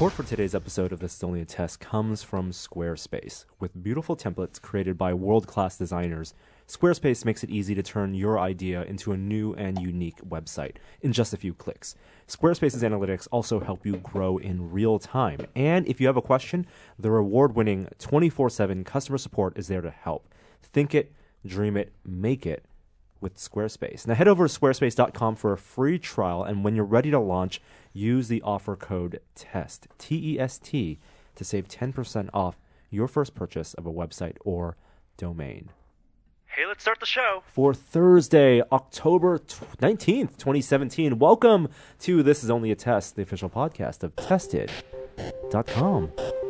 Support for today's episode of This Is Only a Test comes from Squarespace. With beautiful templates created by world-class designers, Squarespace makes it easy to turn your idea into a new and unique website in just a few clicks. Squarespace's analytics also help you grow in real time. And if you have a question, their award-winning 24/7 customer support is there to help. Think it, dream it, make it with Squarespace. Now head over to squarespace.com for a free trial, and when you're ready to launch, use the offer code TEST, T-E-S-T, to save 10% off your first purchase of a website or domain. Hey, let's start the show. For Thursday, October 19th, 2017, welcome to This Is Only a Test, the official podcast of Tested.com.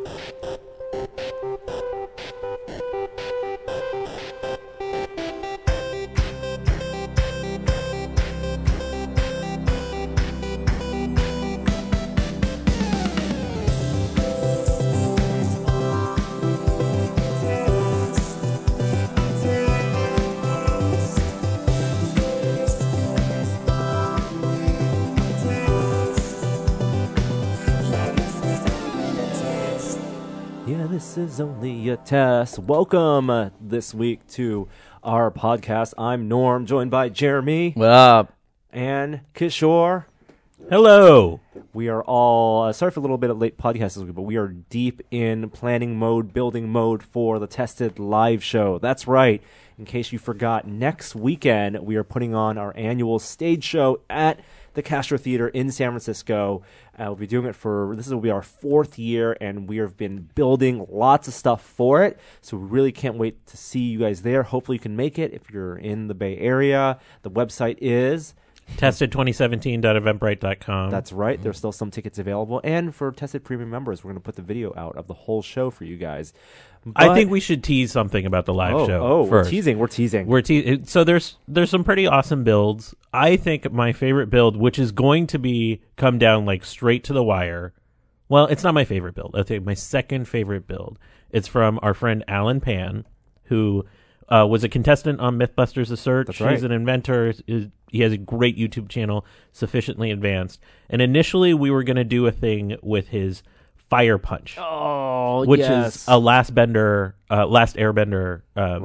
This is only a test. Welcome this week to our podcast. I'm Norm, joined by Jeremy. What up? And Kishore. Hello. We are all, sorry for a little bit of late podcast this week, but we are deep in planning mode, building mode for the Tested live show. That's right. In case you forgot, next weekend we are putting on our annual stage show at the Castro Theater in San Francisco. We'll be doing it this will be our 4th year, and we have been building lots of stuff for it. So we really can't wait to see you guys there. Hopefully you can make it if you're in the Bay Area. The website is Tested2017.eventbrite.com. That's right. There's still some tickets available. And for Tested Premium members, we're going to put the video out of the whole show for you guys. I think we should tease something about the live show. Oh, first. We're teasing. So there's some pretty awesome builds. I think my favorite build, which is going to come down like straight to the wire. Well, it's not my favorite build. I think my second favorite build. It's from our friend Alan Pan, who was a contestant on Mythbusters: The Search. That's right. He's an inventor. He has a great YouTube channel, Sufficiently Advanced. And initially, we were going to do a thing with his Fire Punch. Oh, which yes. is a Last Airbender, Last Bender.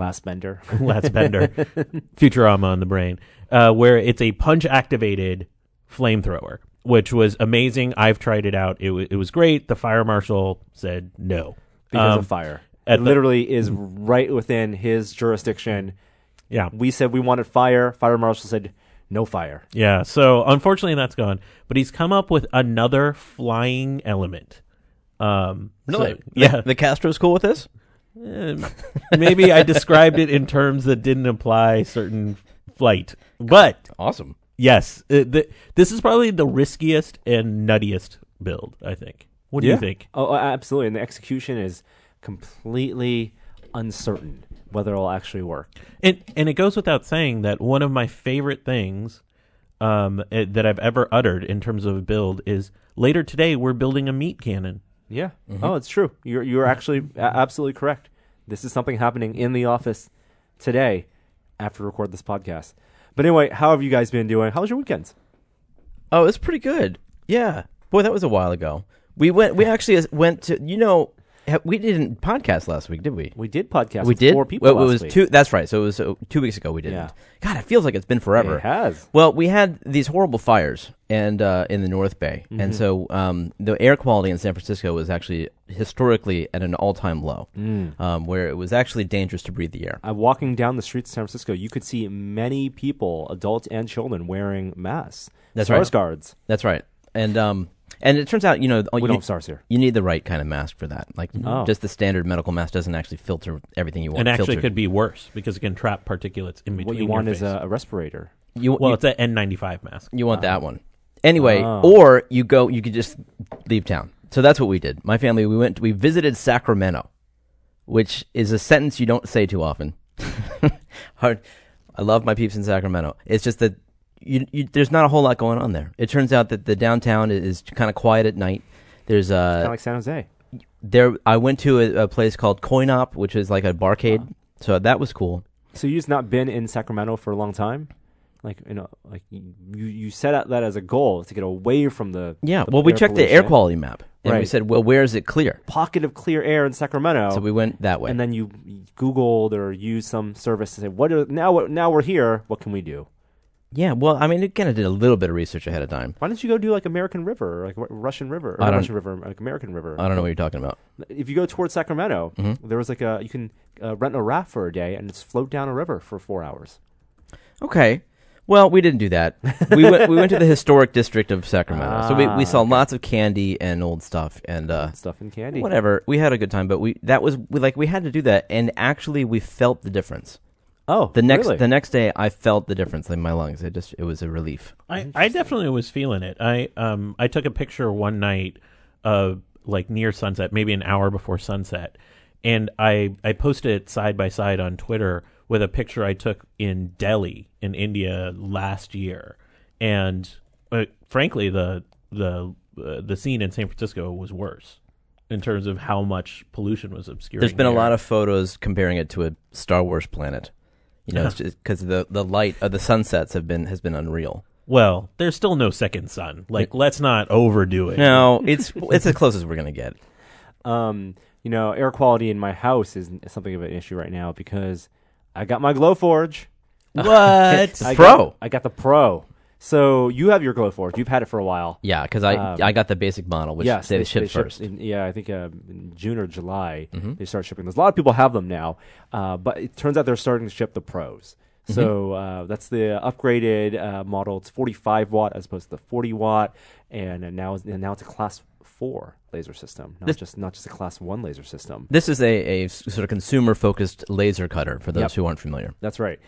Futurama on the brain, where it's a punch-activated flamethrower, which was amazing. I've tried it out. It was great. The fire marshal said no. Because of fire. It literally is right within his jurisdiction. Yeah. We said we wanted fire. Fire marshal said no fire. Yeah, so unfortunately that's gone. But he's come up with another flying element. Really? So, yeah. The Castro's cool with this? Maybe I described it in terms that didn't imply certain flight. But awesome. Yes, this is probably the riskiest and nuttiest build, I think. What do you think? Oh, absolutely. And the execution is completely uncertain whether it'll actually work. And it goes without saying that one of my favorite things that I've ever uttered in terms of a build is later today we're building a meat cannon. Yeah. Mm-hmm. Oh, it's true. You're actually absolutely correct. This is something happening in the office today after we record this podcast. But anyway, how have you guys been doing? How was your weekends? Oh, it's pretty good. Yeah. Boy, that was a while ago. We actually went to, we didn't podcast last week, did we? We did podcast we with did? 4 people last week. 2, that's right. So it was 2 weeks ago we didn't. Yeah. God, it feels like it's been forever. It has. Well, we had these horrible fires and in the North Bay. Mm-hmm. And so the air quality in San Francisco was actually historically at an all-time low, where it was actually dangerous to breathe the air. Walking down the streets of San Francisco, you could see many people, adults and children, wearing masks. That's SARS right. guards. That's right. And it turns out, we don't have SARS here. You need the right kind of mask for that. Like, just the standard medical mask doesn't actually filter everything you want. And actually filtered. could be worse because it can trap particulates in between. What you want your is face. a respirator. It's an N95 mask. You want that one. Anyway, or you could just leave town. So that's what we did. My family, we visited Sacramento, which is a sentence you don't say too often. Hard. I love my peeps in Sacramento. It's just that there's not a whole lot going on there. It turns out that the downtown is kind of quiet at night. There's kind of like San Jose. I went to a place called Coin Op, which is like a barcade. So that was cool. So you've just not been in Sacramento for a long time? Like, you set out that as a goal to get away from the well, we checked the air quality map. And we Right. said, well, where is it clear? Pocket of clear air in Sacramento. So we went that way. And then you Googled or used some service to say, now we're here. What can we do? Yeah, well, I mean, again, I did a little bit of research ahead of time. Why don't you go do like American River, or like Russian River, or I don't- Russian River, like American River? I don't know what you're talking about. If you go towards Sacramento, there was like you can rent a raft for a day and just float down a river for 4 hours. Okay. Well, we didn't do that. We went to the historic district of Sacramento. So we saw lots of candy and old stuff and Stuff and candy. whatever. We had a good time, but we had to do that, and actually we felt the difference. Oh, The really? next day I felt the difference in my lungs. It was a relief. I definitely was feeling it. I took a picture one night of like near sunset, maybe an hour before sunset, and I posted it side by side on Twitter with a picture I took in Delhi in India last year, and frankly, the scene in San Francisco was worse in terms of how much pollution was obscuring. There's been a the lot air. of photos comparing it to a Star Wars planet. You know, because the light of the sunsets has been unreal. Well, there's still no second sun. Like, let's not overdo it. No, it's as close as we're gonna get. Air quality in my house is something of an issue right now because I got my Glowforge. What? I got the Pro. So you have your Glowforge. You've had it for a while. Yeah, because I got the basic model, which Yes, they shipped shipped first. I think in June or July they start shipping those. A lot of people have them now, but it turns out they're starting to ship the Pros. So that's the upgraded model. It's 45 watt as opposed to the 40 watt, and now it's a Class 4 laser system, not just a Class 1 laser system. This is a sort of consumer-focused laser cutter for those Yep. who aren't familiar. That's right.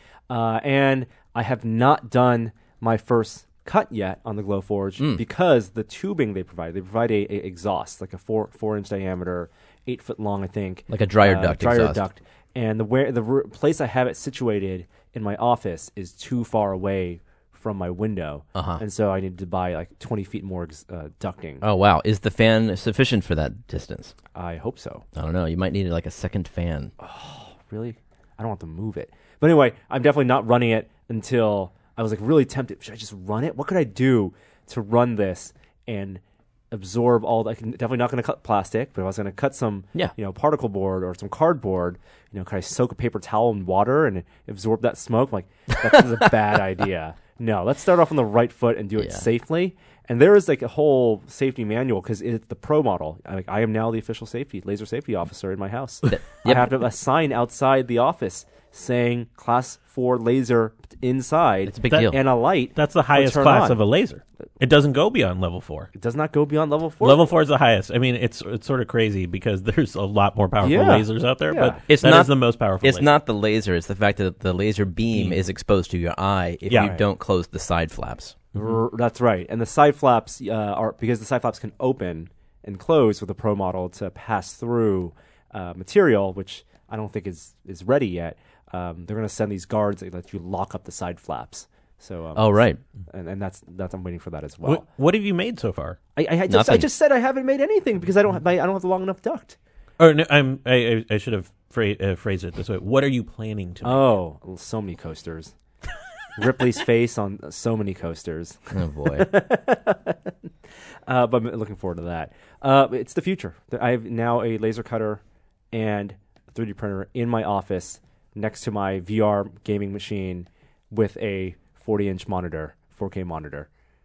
And I have not done my first cut yet on the Glowforge because the tubing they provide a exhaust, like a 4-inch diameter, 8 foot long, I think. Like a dryer duct exhaust. duct. And the place I have it situated in my office is too far away from my window. And so I need to buy like 20 feet more ducting. Oh, wow. Is the fan sufficient for that distance? I hope so. I don't know. You might need like a second fan. Really? I don't want to move it. But anyway, I'm definitely not running it until I was like really tempted. Should I just run it? What could I do to run this and absorb all that? I'm definitely not going to cut plastic, but if I was going to cut some, particle board or some cardboard, could I soak a paper towel in water and absorb that smoke? I'm like, that's a bad idea. No, let's start off on the right foot and do it safely. And there is like a whole safety manual because it's the Pro model. I am now the official laser safety officer in my house. I have to have a sign outside the office saying Class 4 laser inside. It's a big deal. And a light. That's the highest turn class on. of a laser. It doesn't go beyond level 4. It does not go beyond level 4. Level 4 is the highest. I mean, it's sort of crazy because there's a lot more powerful lasers out there, but It's that not is the most powerful It's laser. not the laser. It's the fact that the laser beam is exposed to your eye if Yeah. you don't close the side flaps. That's right. And the side flaps are because the side flaps can open and close with the Pro model to pass through material, which I don't think is ready yet. They're going to send these guards that let you lock up the side flaps. So Oh, right. and that's I'm waiting for that as well. What have you made so far? I Nothing. just said I haven't made anything because I don't have the long enough duct. Or no, I should have phrased it this way. What are you planning to make? Oh, so many coasters. Ripley's face on so many coasters. Oh, boy. But I'm looking forward to that. It's the future. I have now a laser cutter and a 3D printer in my office next to my VR gaming machine with a 40-inch monitor, 4K monitor,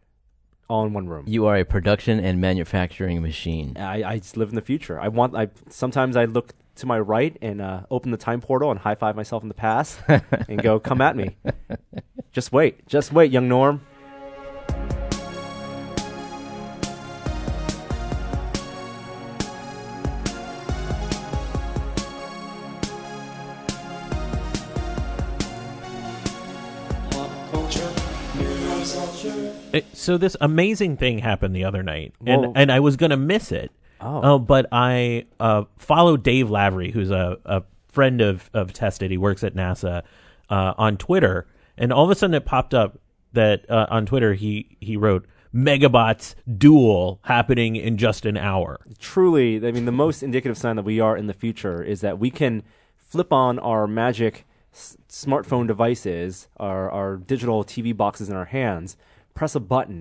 all in one room. You are a production and manufacturing machine. I just live in the future. Sometimes I look to my right and open the time portal and high five myself in the past and go, "Come at me." Just wait, young Norm. So this amazing thing happened the other night, Well- and I was going to miss it. But I follow Dave Lavery, who's a friend of Tested. He works at NASA on Twitter, and all of a sudden it popped up that on Twitter he wrote Megabots duel happening in just an hour. Truly, I mean, the most indicative sign that we are in the future is that we can flip on our magic smartphone devices, our digital TV boxes in our hands, press a button,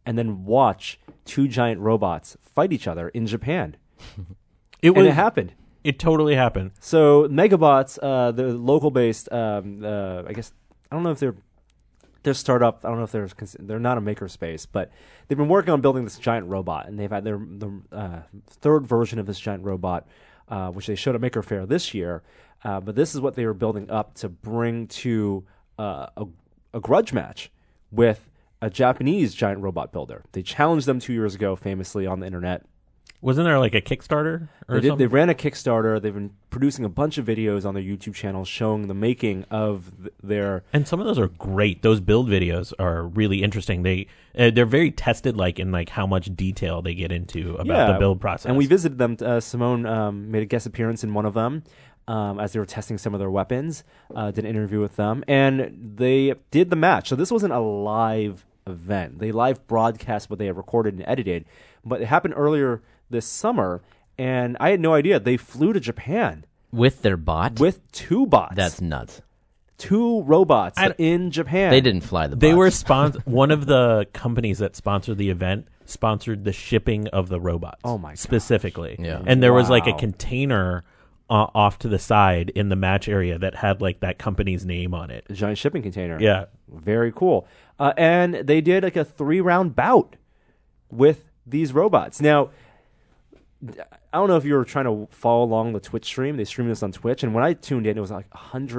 and then watch two giant robots fight each other in Japan. It And it happened. It totally happened. So Megabots, the local based, I guess I don't know if they're startup. I don't know if they're not a makerspace, but they've been working on building this giant robot, and they've had the third version of this giant robot, which they showed at Maker Faire this year. But this is what they were building up to bring to a grudge match with a Japanese giant robot builder. They challenged them 2 years ago, famously on the internet. Wasn't there like a Kickstarter or something? They ran a Kickstarter. They've been producing a bunch of videos on their YouTube channel showing the making of their. And some of those are great. Those build videos are really interesting. They're very tested, like in like how much detail they get into about the build process. And we visited them. Simone made a guest appearance in one of them as they were testing some of their weapons. Did an interview with them, and they did the match. So this wasn't a live event. They live broadcast what they had recorded and edited, but it happened earlier this summer, and I had no idea. They flew to Japan With their bot? with two bots. That's nuts. Two robots in Japan. They didn't fly the bots. They were one of the companies that sponsored the event sponsored the shipping of the robots. Oh my gosh. Specifically. Yeah. And there was like a Wow. container off to the side in the match area that had like that company's name on it. A giant shipping container. Yeah. Very cool. And they did like a 3-round bout with these robots. Now, I don't know if you were trying to follow along the Twitch stream. They streamed this on Twitch, and when I tuned in, it was like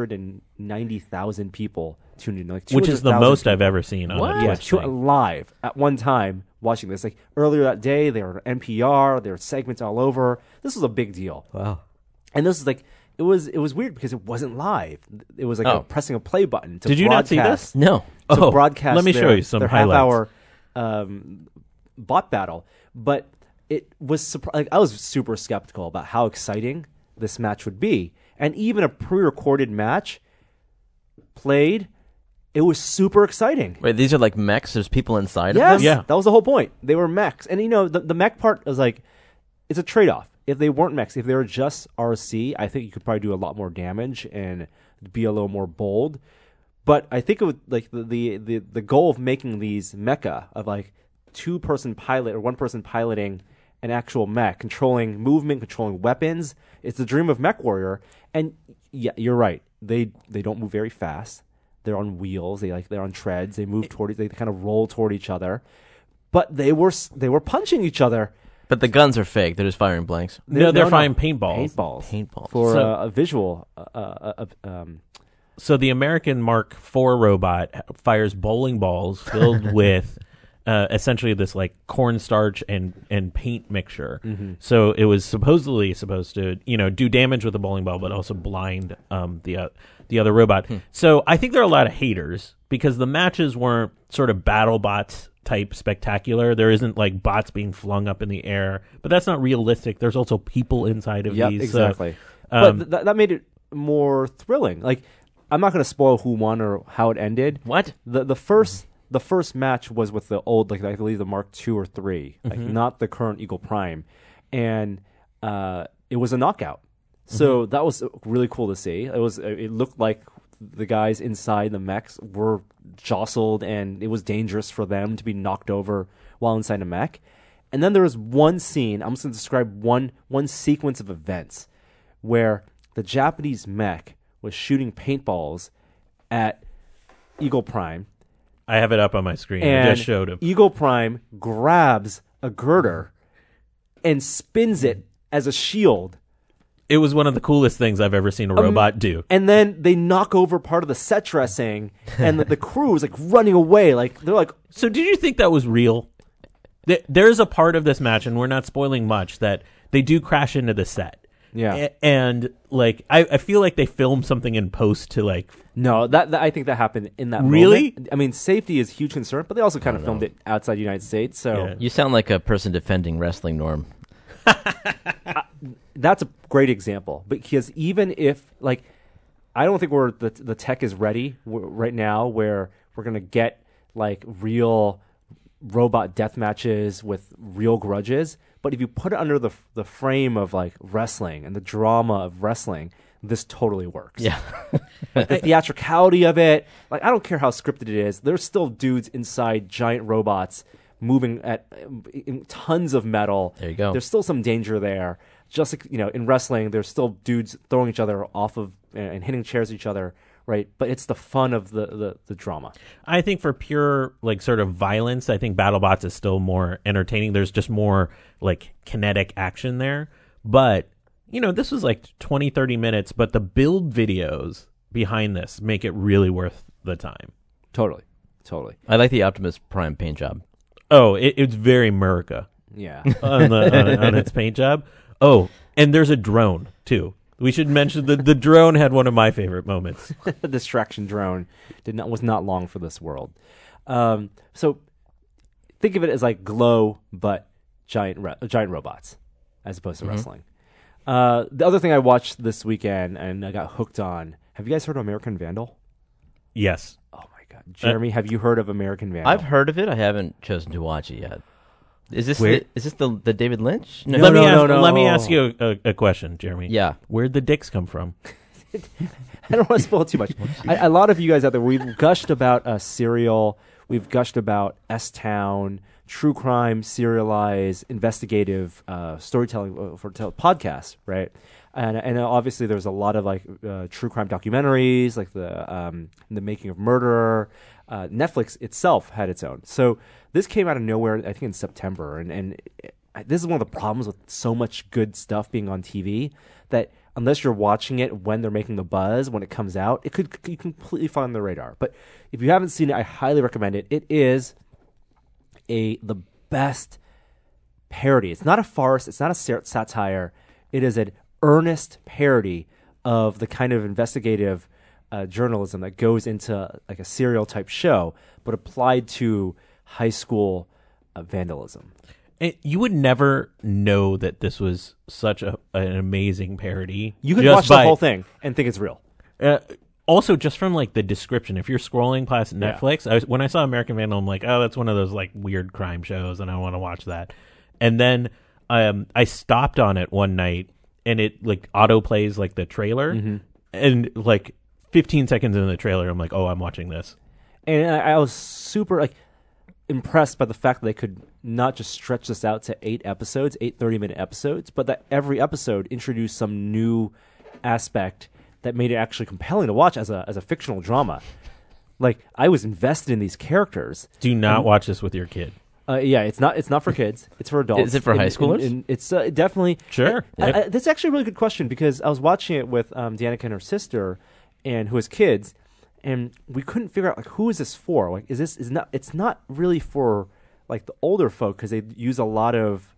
190,000 people tuned in, like Which is the 200,000 most people. I've ever seen on a Yeah, Twitch thing. live at one time watching this. Like earlier that day, they were on NPR. There were segments all over. This was a big deal. Wow. And this is like it was weird because it wasn't live. It was like pressing a play button to Did you not see broadcast- this? No. to broadcast let me show you some their highlights. half-hour bot battle. But it was I was super skeptical about how exciting this match would be. And even a pre-recorded match played, it was super exciting. Wait, these are like mechs? There's people inside Yes, of them? Yeah. that was the whole point. They were mechs. And, the mech part is like, it's a trade-off. If they weren't mechs, if they were just RC, I think you could probably do a lot more damage and be a little more bold. But I think it would, like, the goal of making these mecha, of like two-person pilot or one-person piloting an actual mech, controlling movement, controlling weapons, it's the dream of MechWarrior. And yeah, you're right. They don't move very fast. They're on wheels. They're on treads. They move they kind of roll toward each other. But they were punching each other. But the guns are fake. They're just firing blanks. No, they're firing paintballs. Paintballs. Paintballs. For So- a visual. So the American Mark IV robot fires bowling balls filled with essentially this like cornstarch and paint mixture. Mm-hmm. So it was supposedly supposed to do damage with the bowling ball, but also blind the other robot. So I think there are a lot of haters because the matches weren't sort of battle bots type spectacular. There isn't like bots being flung up in the air, but that's not realistic. There's also people inside of Yep, these. exactly. So, but that made it more thrilling. Like, I'm not going to spoil who won or how it ended. What? The first match was with the old, like I believe the Mark II or III, like not the current Eagle Prime, and it was a knockout. So that was really cool to see. It looked like the guys inside the mechs were jostled, and it was dangerous for them to be knocked over while inside a mech. And then there was one scene. I'm just going to describe one sequence of events where the Japanese mech was shooting paintballs at Eagle Prime. I have it up on my screen. I And just showed him. Eagle Prime grabs a girder and spins it as a shield. It was one of the coolest things I've ever seen a robot do. And then they knock over part of the set dressing, and the crew is like running away. Like they're like, So did you think that was real? There's a part of this match, and we're not spoiling much, that they do crash into the set. yeah, And like I feel like they filmed something in post to like no, that I think that happened in that Really? moment. I mean, safety is a huge concern, but they also kind of filmed it outside the United States. So Yeah. You sound like a person defending wrestling, Norm. that's a great example. Because even if, like, I don't think the tech is ready right now where we're going to get like real robot death matches with real grudges. But if you put it under the frame of like wrestling and the drama of wrestling, this totally works. Yeah. The theatricality of it, like I don't care how scripted it is, there's still dudes inside giant robots moving at tons of metal. There you go. There's still some danger there. Just like, in wrestling, there's still dudes throwing each other off of and hitting chairs at each other, right? But it's the fun of the drama. I think for pure like sort of violence, I think BattleBots is still more entertaining. There's just more like kinetic action there. But, this was like 20, 30 minutes, but the build videos behind this make it really worth the time. Totally. I like the Optimus Prime paint job. Oh, it's very Murica Yeah. on its paint job. Oh, and there's a drone too. We should mention the drone had one of my favorite moments. The distraction drone was not long for this world. So think of it as like Glow, but giant robots, as opposed to wrestling. The other thing I watched this weekend and I got hooked on. Have you guys heard of American Vandal? Yes. Oh my God, Jeremy, have you heard of American Vandal? I've heard of it. I haven't chosen to watch it yet. Is this the David Lynch? No. Let me ask you a question, Jeremy. Yeah. Where'd the dicks come from? I don't want to spoil too much. A lot of you guys out there, we've gushed about Serial. We've gushed about S-Town, true crime, serialized, investigative storytelling for podcasts, right? And obviously there's a lot of like true crime documentaries, like the Making of Murder. Netflix itself had its own. So this came out of nowhere, I think in September, and this is one of the problems with so much good stuff being on TV that unless you're watching it when they're making the buzz, when it comes out, it could completely fall on the radar. But if you haven't seen it, I highly recommend it. It is the best parody. It's not a farce. It's not a satire. It is an earnest parody of the kind of investigative journalism that goes into like a serial type show, but applied to high school vandalism. And you would never know that this was such an amazing parody. You could watch the whole thing and think it's real. Also, just from like the description, if you're scrolling past Netflix, when I saw American Vandal, I'm like, oh, that's one of those like weird crime shows, and I want to watch that. And then I stopped on it one night, and it like auto plays like the trailer, and like 15 seconds into the trailer, I'm like, oh, I'm watching this. And I was super like impressed by the fact that they could not just stretch this out to 8 episodes, 8 30-minute episodes, but that every episode introduced some new aspect that made it actually compelling to watch as a fictional drama. Like, I was invested in these characters. Do not watch this with your kid. Yeah, it's not for kids. It's for adults. Is it for high schoolers? It's definitely... Sure. That's actually a really good question, because I was watching it with Danica and her sister, and who has kids, and we couldn't figure out like who is this for. Like, it's not really for like the older folk, because they use a lot of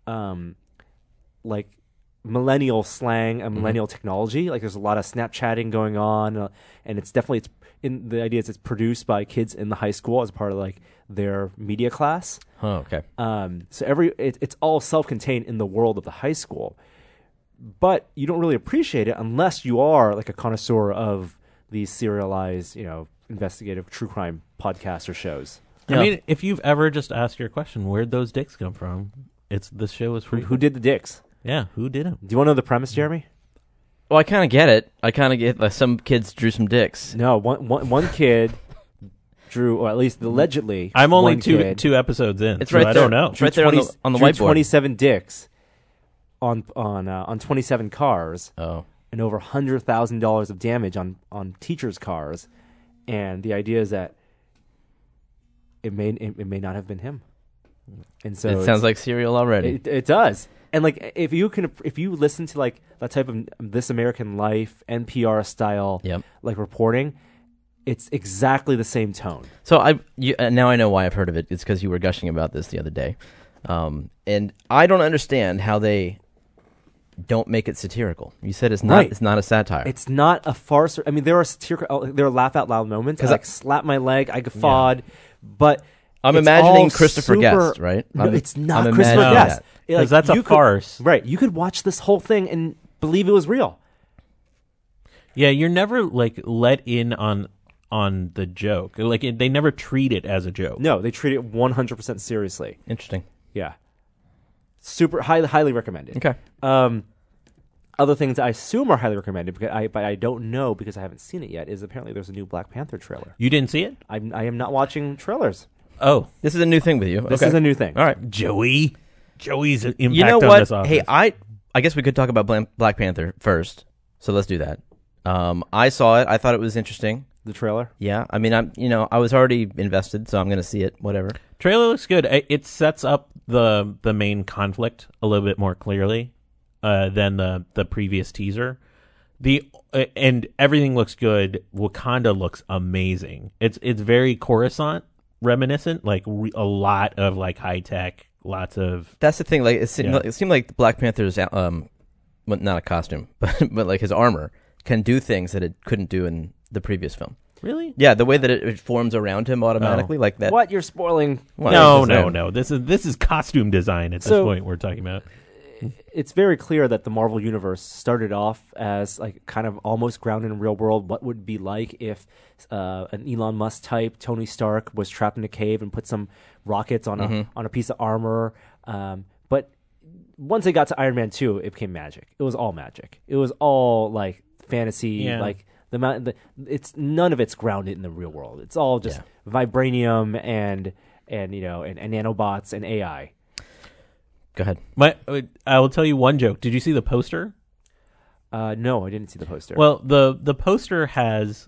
like millennial slang and millennial technology. Like, there's a lot of Snapchatting going on, and it's the idea is it's produced by kids in the high school as part of like their media class. Oh, okay. So it's all self-contained in the world of the high school, but you don't really appreciate it unless you are like a connoisseur of these serialized, investigative true crime podcasts or shows. I mean, if you've ever just asked your question, where'd those dicks come from? This show is free. Who did the dicks? Yeah, who did them? Do you want to know the premise, Jeremy? Well, I kind of get it. I kind of get like some kids drew some dicks. No, one kid drew, or at least allegedly. I'm only one kid two episodes in. It's so right I there. don't know. It's right there on the drew whiteboard. 27 dicks on 27 cars. Oh. And over $100,000 of damage on teachers' cars, and the idea is that it may not have been him, and so it sounds like Serial already. It does, and like if you listen to like that type of This American Life NPR style like reporting, it's exactly the same tone. So now I know why I've heard of it. It's because you were gushing about this the other day, and I don't understand how they don't make it satirical. You said it's not. Right. It's not a satire. It's not a farce. I mean, there are satirical. There are laugh out loud moments. I like slap my leg. I guffawed, but I'm it's imagining all Christopher super, Guest, right? No, it's not I'm Christopher imagining Guest. that. Because that's a farce. Right. You could watch this whole thing and believe it was real. Yeah, you're never like let in on the joke. Like they never treat it as a joke. No, they treat it 100% seriously. Interesting. Yeah. Super highly recommended. Okay. Other things I assume are highly recommended, but I don't know because I haven't seen it yet, is apparently there's a new Black Panther trailer. You didn't see it? I am not watching trailers. Oh, This is a new thing with you. This Okay. is a new thing. All right. Joey's impact You know on what? this office. Hey, I guess we could talk about Black Panther first. So let's do that. I saw it. I thought it was interesting. The trailer. Yeah. I mean, I was already invested, so I'm going to see it. Whatever. Trailer looks good. It sets up the main conflict a little bit more clearly than the previous teaser. And everything looks good. Wakanda looks amazing. It's very Coruscant reminiscent, like a lot of like high tech, lots of. That's the thing. Like it seemed like Black Panther's well, not a costume, but like his armor can do things that it couldn't do in the previous film. Really? Yeah, the way that it forms around him automatically, like that. What? You're spoiling. Well, No. This is costume design at this point we're talking about. It's very clear that the Marvel Universe started off as like kind of almost grounded in real world. What would it be like if an Elon Musk type Tony Stark was trapped in a cave and put some rockets on a piece of armor? But once it got to Iron Man 2, it became magic. It was all magic. It was all like fantasy. Yeah. Like it's none of it's grounded in the real world. It's all just vibranium and nanobots and AI. Go ahead. I will tell you one joke. Did you see the poster? No, I didn't see the poster. Well, the poster has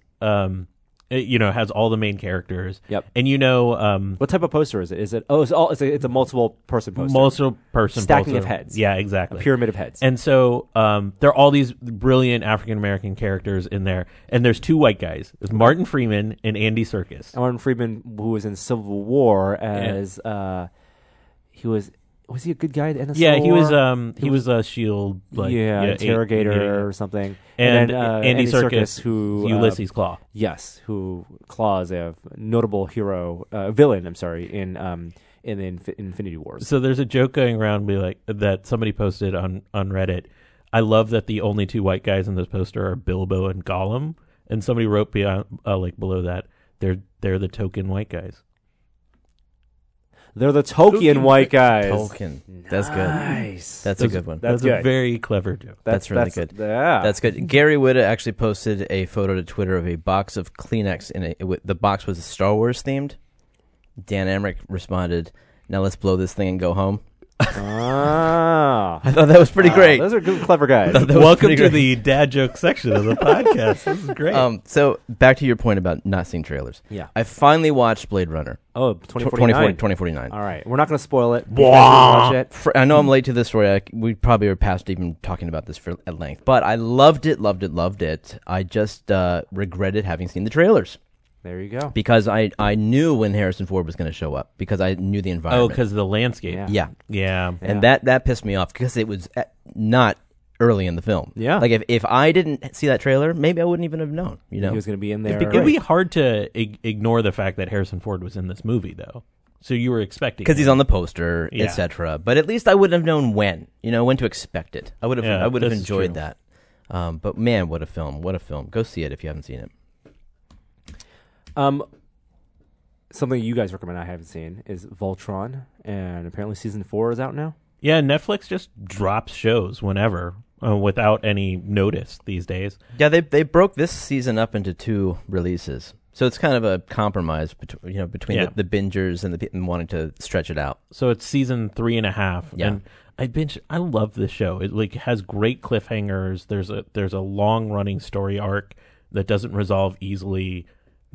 has all the main characters. Yep. And what type of poster is it? Is it? Oh, it's a multiple person poster. multiple person Stacking poster. of heads. Yeah, exactly. A pyramid of heads. And so there are all these brilliant African American characters in there, and there's two white guys. There's Martin Freeman and Andy Serkis. Martin Freeman, who was in Civil War as he was. Was he a good guy in the Yeah, Civil he was. War? He was a Shield. Interrogator or something. And then, Andy Serkis, who Ulysses Claw. Yes, who Claw is a notable villain. I'm sorry, in Infinity Wars. So there's a joke going around that somebody posted on Reddit. I love that the only two white guys in this poster are Bilbo and Gollum, and somebody wrote below that they're the token white guys. They're the Tolkien white guys. Tolkien. That's good. Nice. That's a good one. That's a good. very clever joke. That's really good. Yeah. That's good. Gary Whitta actually posted a photo to Twitter of a box of Kleenex. The box was Star Wars themed. Dan Emmerich responded, "Now let's blow this thing and go home." Ah. I thought that was pretty great. Those are good, clever guys. Welcome to the dad joke section of the podcast. This is great. So back to your point about not seeing trailers. Yeah. I finally watched Blade Runner. Oh, 2049. 2049. All right. We're not going to spoil it. Watch it. I know I'm late to this story. We probably are past even talking about this at length. But I loved it. I just regretted having seen the trailers. There you go. Because I knew when Harrison Ford was going to show up. Because I knew the environment. because of the landscape. Yeah. And that pissed me off because it was not early in the film. Yeah. Like if I didn't see that trailer, maybe I wouldn't even have known. You know, He was going to be in there. It'd be hard to ignore the fact that Harrison Ford was in this movie, though. So you were expecting because he's on the poster, Yeah. etc. But at least I wouldn't have known when to expect it. I would have this is enjoyed true. that. But man, what a film! What a film! Go see it if you haven't seen it. Something you guys recommend I haven't seen is Voltron, and apparently season 4 is out now. Yeah, Netflix just drops shows whenever without any notice these days. Yeah, they broke this season up into 2 releases, so it's kind of a compromise between Yeah. the bingers and the people wanting to stretch it out. So it's season 3.5. Yeah. And I love this show. It has great cliffhangers. There's a long running story arc that doesn't resolve easily.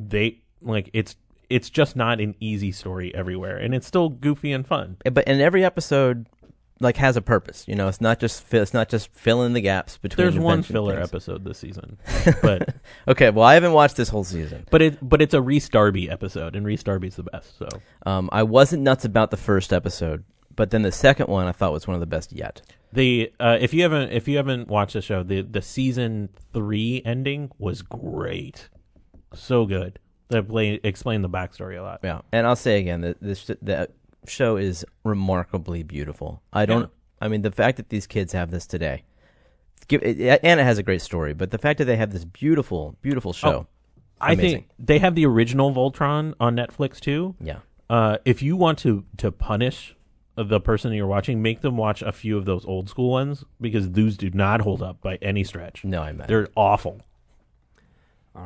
It's just not an easy story everywhere, and it's still goofy and fun. But every episode has a purpose. It's not just fill in the gaps between. There's one events and filler things. episode this season, but Okay, well, I haven't watched this whole season. but it's a Rhys Darby episode, and Rhys Darby's the best. So I wasn't nuts about the first episode, but then the second one I thought was one of the best yet. if you haven't watched the show, the season 3 ending was great, so good. They explain the backstory a lot. Yeah, and I'll say again that the show is remarkably beautiful. I mean, the fact that these kids have this today, Anna has a great story, but the fact that they have this beautiful, beautiful show, I amazing. think they have the original Voltron on Netflix too. Yeah. If you want to punish the person you're watching, make them watch a few of those old school ones, because those do not hold up by any stretch. No, I bet. They're awful. All right.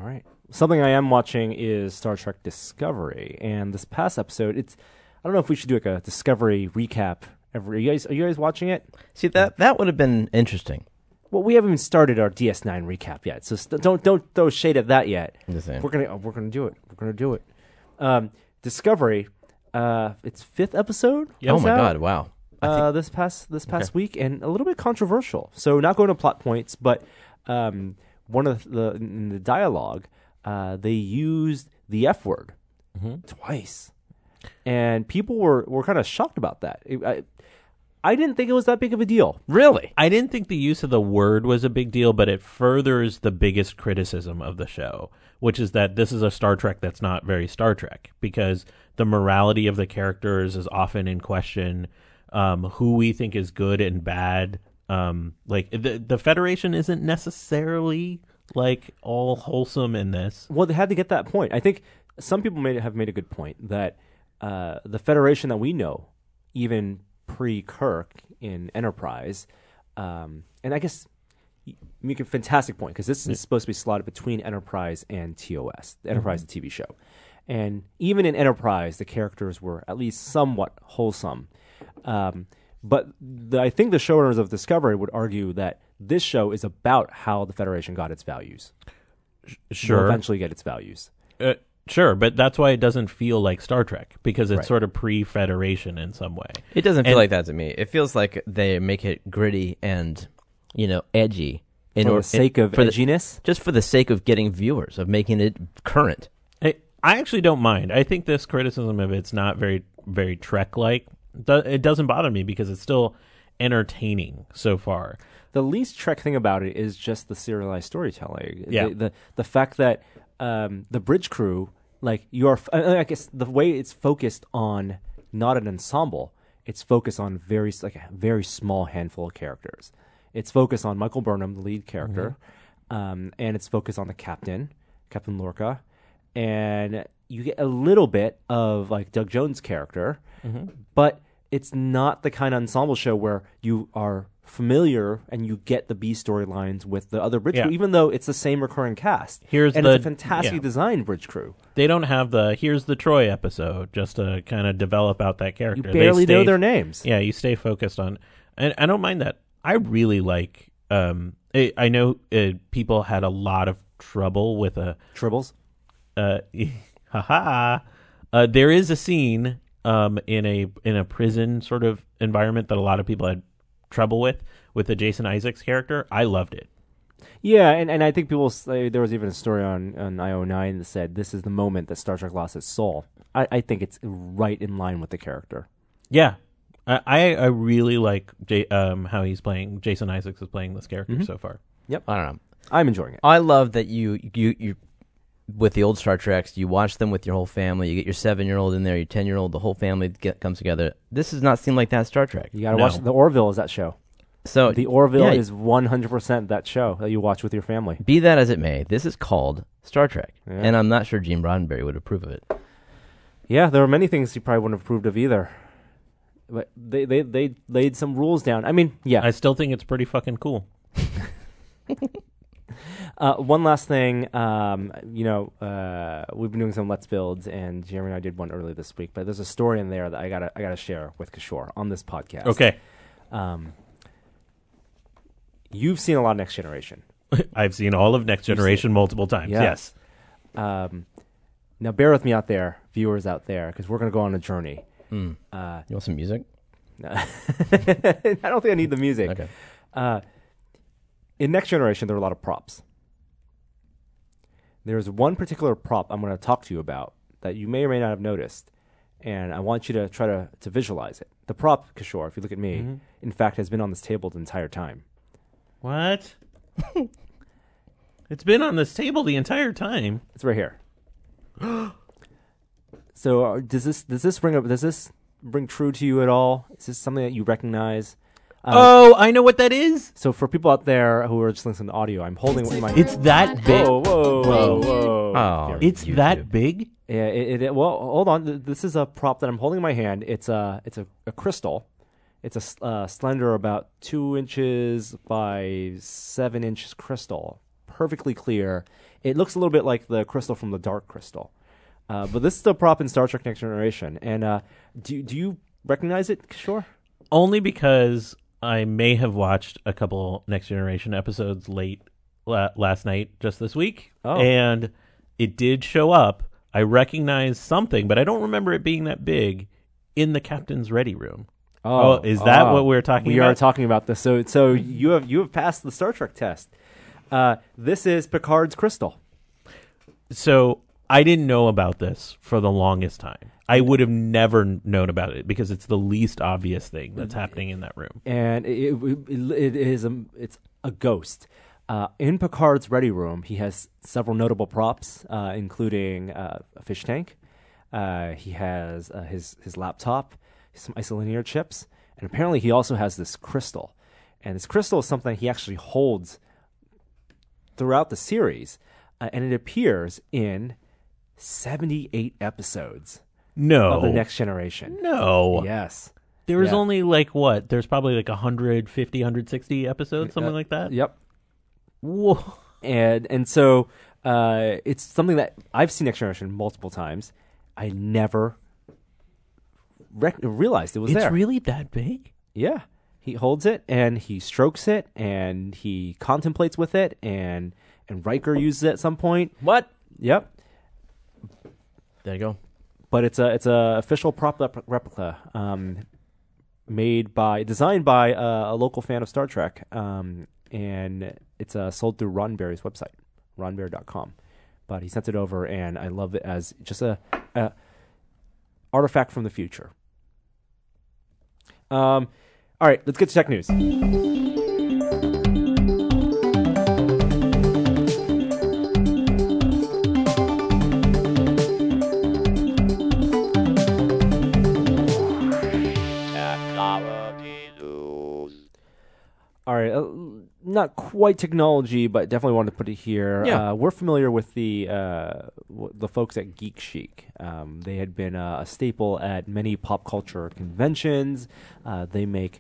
something I am watching is Star Trek Discovery, and this past episode, I don't know if we should do like a Discovery recap. Are you guys watching it? See, that would have been interesting. Well, we haven't even started our DS9 recap yet, so don't throw shade at that yet. I'm just saying. We're gonna do it. We're gonna do it. Discovery, its 5th episode. Oh my God! Wow. This past week, and a little bit controversial. So not going to plot points, but one of in the dialogue, they used the F word twice, and people were kind of shocked about that. I didn't think it was that big of a deal. Really? I didn't think the use of the word was a big deal, but it furthers the biggest criticism of the show, which is that this is a Star Trek that's not very Star Trek, because the morality of the characters is often in question. Who we think is good and bad. Like the Federation isn't necessarily like all wholesome in this. Well, they had to get that point. I think some people have made a good point that the Federation that we know, even pre-Kirk in Enterprise, and I guess you make a fantastic point, because this is supposed to be slotted between Enterprise and TOS, the Enterprise the TV show. And even in Enterprise, the characters were at least somewhat wholesome. But I think the showrunners of Discovery would argue that this show is about how the Federation got its values. Sure. Will eventually get its values. Sure, but that's why it doesn't feel like Star Trek, because it's sort of pre-Federation in some way. It doesn't feel like that to me. It feels like they make it gritty and, edgy. For the sake of edginess? Just for the sake of getting viewers, of making it current. I actually don't mind. I think this criticism of it's not very, very Trek-like. It doesn't bother me because it's still entertaining so far. The least Trek thing about it is just the serialized storytelling. Yeah. The fact that the bridge crew, like I guess the way it's focused on not an ensemble, it's focused on a very small handful of characters. It's focused on Michael Burnham, the lead character, and it's focused on the Captain Lorca, and you get a little bit of like Doug Jones' character, but it's not the kind of ensemble show where you are familiar and you get the B storylines with the other bridge crew, even though it's the same recurring cast. It's a fantastically designed bridge crew. They don't have here's the Troy episode just to kind of develop out that character. You barely know their names. Yeah, you stay focused on, and I don't mind that. I really like. I know people had a lot of trouble with Tribbles. There is a scene in a prison sort of environment that a lot of people had trouble with the Jason Isaacs character. I loved it. Yeah, and I think people say there was even a story on IO9 that said this is the moment that Star Trek lost its soul. I think it's right in line with the character. Yeah. I really like how he's playing. Jason Isaacs is playing this character so far. Yep. I don't know. I'm enjoying it. I love that you with the old Star Treks, you watch them with your whole family. You get your 7-year-old in there, your 10-year-old, the whole family comes together. This does not seem like that Star Trek. You got to watch the Orville is that show. So the Orville is 100% that show that you watch with your family. Be that as it may, this is called Star Trek, and I'm not sure Gene Roddenberry would approve of it. Yeah, there are many things he probably wouldn't have approved of either. But they laid some rules down. I mean, yeah. I still think it's pretty fucking cool. One last thing, we've been doing some Let's Builds, and Jeremy and I did one earlier this week. But there's a story in there that I gotta share with Kishore on this podcast. Okay. You've seen a lot of Next Generation. I've seen all of Next Generation multiple times. Yes. Now, bear with me out there, viewers out there, because we're gonna go on a journey. You want some music? I don't think I need the music. Okay. In Next Generation, there are a lot of props. There's one particular prop I'm going to talk to you about that you may or may not have noticed, and I want you to try to visualize it. The prop, Kishore, if you look at me, in fact, has been on this table the entire time. What? It's been on this table the entire time. It's right here. So, does this ring true to you at all? Is this something that you recognize? I know what that is. So for people out there who are just listening to audio, I'm holding in my hand. It's that big. Whoa. Oh, It's that big? Yeah, well, hold on. This is a prop that I'm holding in my hand. It's a crystal. It's a slender, about 2 inches by 7 inches crystal. perfectly clear. It looks a little bit like the crystal from the Dark Crystal. But this is the prop in Star Trek Next Generation. And do you recognize it, Kishore? Only because I may have watched a couple Next Generation episodes late last night, just this week. Oh. And it did show up. I recognized something, but I don't remember it being that big in the captain's ready room. Oh, is that what we're talking about? We are talking about this. So you have passed the Star Trek test. This is Picard's crystal. So I didn't know about this for the longest time. I would have never known about it because it's the least obvious thing that's happening in that room. And it's a ghost. In Picard's ready room, he has several notable props, including a fish tank. He has his laptop, some isolinear chips, and apparently he also has this crystal. And this crystal is something he actually holds throughout the series, and it appears in 78 episodes of The Next Generation. No. Yes. There was only there's probably 150, 160 episodes, something like that? Yep. Whoa. And so it's something that I've seen Next Generation multiple times. I never realized it was there. It's really that big? Yeah. He holds it, and he strokes it, and he contemplates with it, and Riker uses it at some point. What? Yep. There you go. But it's a official prop replica, designed by a local fan of Star Trek, and it's sold through Roddenberry's website, roddenberry.com. But he sent it over, and I love it as just a artifact from the future. All right, let's get to tech news. All right, not quite technology, but definitely wanted to put it here. Yeah. We're familiar with the folks at Geek Chic. They had been a staple at many pop culture conventions. They made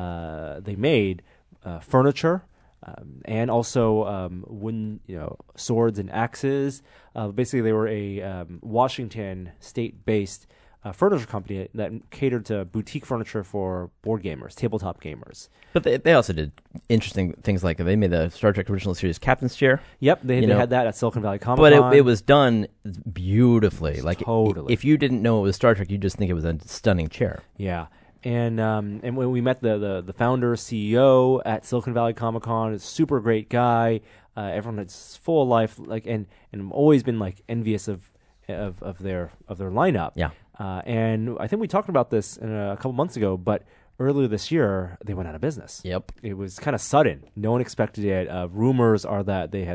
furniture and also wooden, swords and axes. Basically, they were a Washington state-based furniture company that catered to boutique furniture for board gamers, tabletop gamers. But they also did interesting things like they made the Star Trek original series Captain's Chair. Yep, they had that at Silicon Valley Comic-Con. But it was done beautifully. Totally. If you didn't know it was Star Trek, you'd just think it was a stunning chair. Yeah. And when we met the founder, CEO at Silicon Valley Comic-Con, a super great guy. Everyone is full of life, and I've always been envious of their lineup. Yeah. And I think we talked about this a couple months ago, but earlier this year they went out of business. Yep. It was kind of sudden. No one expected it. Rumors are that they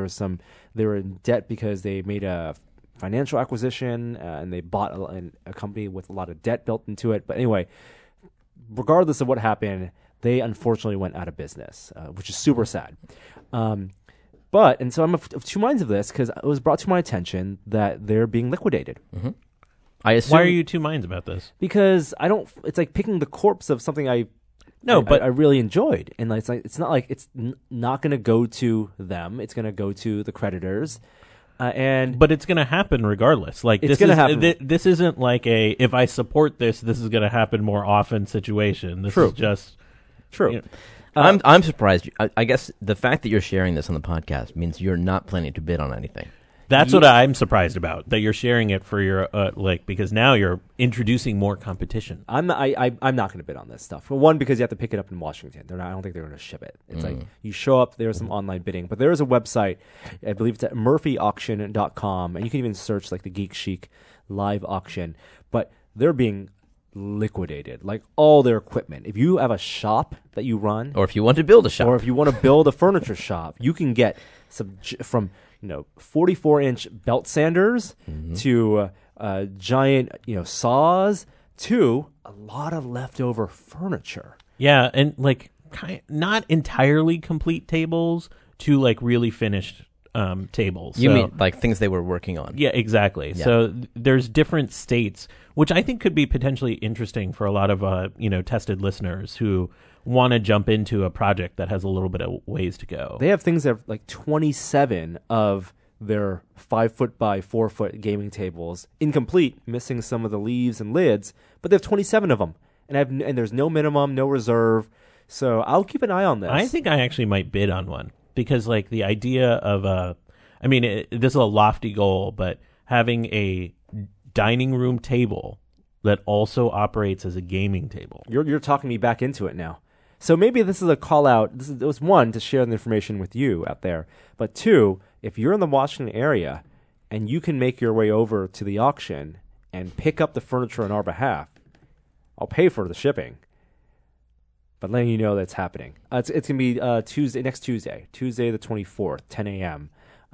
were in debt because they made a financial acquisition and they bought a company with a lot of debt built into it. But anyway, regardless of what happened, they unfortunately went out of business, which is super sad. And so I'm of two minds of this because it was brought to my attention that they're being liquidated. Mm-hmm. I assume. Why are you two minds about this? Because I don't. It's like picking the corpse of something I really enjoyed, and it's not like it's not going to go to them. It's going to go to the creditors, but it's going to happen regardless. It's going to happen. This isn't like if I support this is going to happen more often situation. This is just true. I'm surprised. I guess the fact that you're sharing this on the podcast means you're not planning to bid on anything. That's what I'm surprised about, that you're sharing it for your because now you're introducing more competition. I'm not going to bid on this stuff. For one, because you have to pick it up in Washington. I don't think they're going to ship it. It's like you show up, there's some online bidding, but there is a website. I believe it's at murphyauction.com, and you can even search the Geek Chic live auction. But they're being liquidated, all their equipment. If you have a shop that you run, or if you want to build a shop, or if you want to build a furniture shop, you can get some from 44-inch belt sanders to giant saws to a lot of leftover furniture. Yeah, and not entirely complete tables to really finished tables. You So- mean like things they were working on? Yeah, exactly. Yeah. So there's different states, which I think could be potentially interesting for a lot of tested listeners who want to jump into a project that has a little bit of ways to go. They have things that are like 27 of their 5 foot by 4 foot gaming tables incomplete, missing some of the leaves and lids, but they have 27 of them, and there's no minimum, no reserve. So I'll keep an eye on this. I think I actually might bid on one because, like, the idea of this is a lofty goal, but having a dining room table that also operates as a gaming table. You're talking me back into it now. So maybe this is a call out. It was one, to share the information with you out there, but two, if you're in the Washington area and you can make your way over to the auction and pick up the furniture on our behalf, I'll pay for the shipping. But letting you know that's happening. It's going to be next Tuesday the 24th, 10 a.m.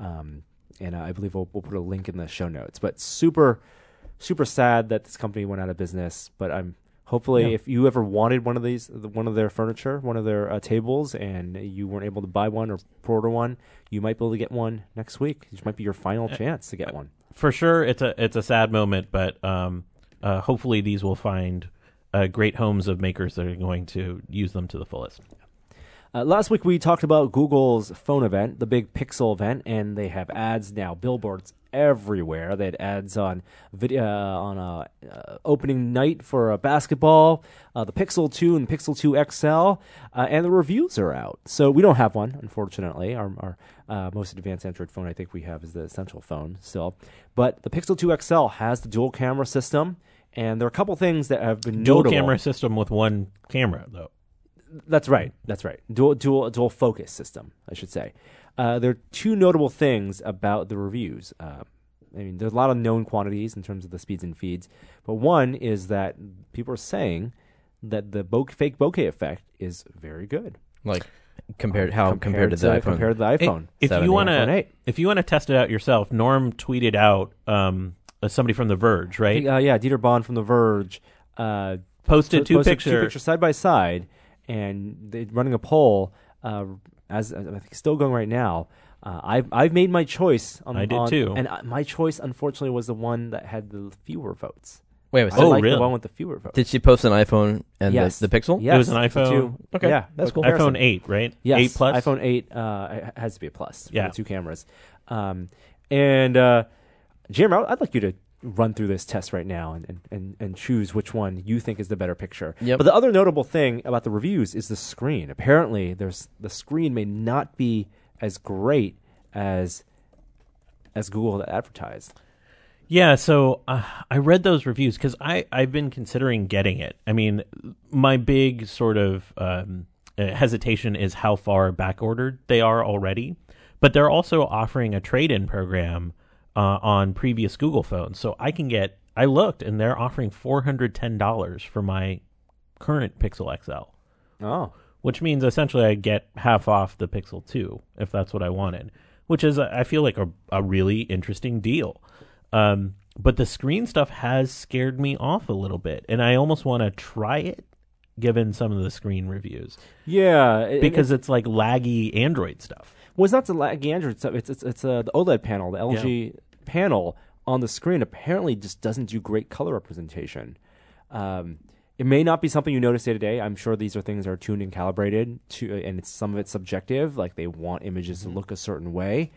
And I believe we'll put a link in the show notes. But super, super sad that this company went out of business. But I'm hopefully, if you ever wanted one of their furniture, one of their tables, and you weren't able to buy one or order one, you might be able to get one next week. This might be your final chance to get one. For sure, it's a sad moment, but hopefully these will find great homes of makers that are going to use them to the fullest. Last week we talked about Google's phone event, the big Pixel event, and they have ads now, billboards everywhere. They had ads on video on opening night for basketball, the Pixel 2 and Pixel 2 XL, and the reviews are out. So we don't have one, unfortunately. Our most advanced Android phone I think we have is the Essential phone still. But the Pixel 2 XL has the dual camera system, and there are a couple things that have been Dual notable. camera system with one camera, though. That's right. Dual focus system, I should say. There are two notable things about the reviews. There's a lot of known quantities in terms of the speeds and feeds, but one is that people are saying that the fake bokeh effect is very good. Like compared to the iPhone. Compared to the iPhone. If you want to test it out yourself, Norm tweeted out somebody from The Verge, right? Yeah, Dieter Bohn from The Verge posted two pictures side by side, and they're running a poll. As I think still going right now. I've made my choice. I did too, and my choice unfortunately was the one that had the fewer votes. Wait, I like really? the one with the fewer votes. Did she post an iPhone and Yes. the Pixel? Yes, It was an the iPhone. two. Okay, Yeah, that's a cool. comparison. iPhone 8, right? Yes, 8 Plus. iPhone 8 it has to be a plus. Yeah. For the two cameras. Jim, I'd like you to run through this test right now and choose which one you think is the better picture. Yep. But the other notable thing about the reviews is the screen. Apparently, the screen may not be as great as Google had advertised. Yeah, so I read those reviews because I've been considering getting it. I mean, my big sort of hesitation is how far back-ordered they are already. But they're also offering a trade-in program on previous Google phones. So I looked, and they're offering $410 for my current Pixel XL. Oh. Which means essentially I get half off the Pixel 2, if that's what I wanted. Which is, I feel like, a really interesting deal. But the screen stuff has scared me off a little bit, and I almost want to try it, given some of the screen reviews. Yeah. Because it's like laggy Android stuff. Well, it's not the laggy Android stuff. It's the OLED panel, the LG panel on the screen apparently just doesn't do great color representation. It may not be something you notice day to day. I'm sure these are things that are tuned and calibrated to, and some of it's subjective, like they want images to look a certain way.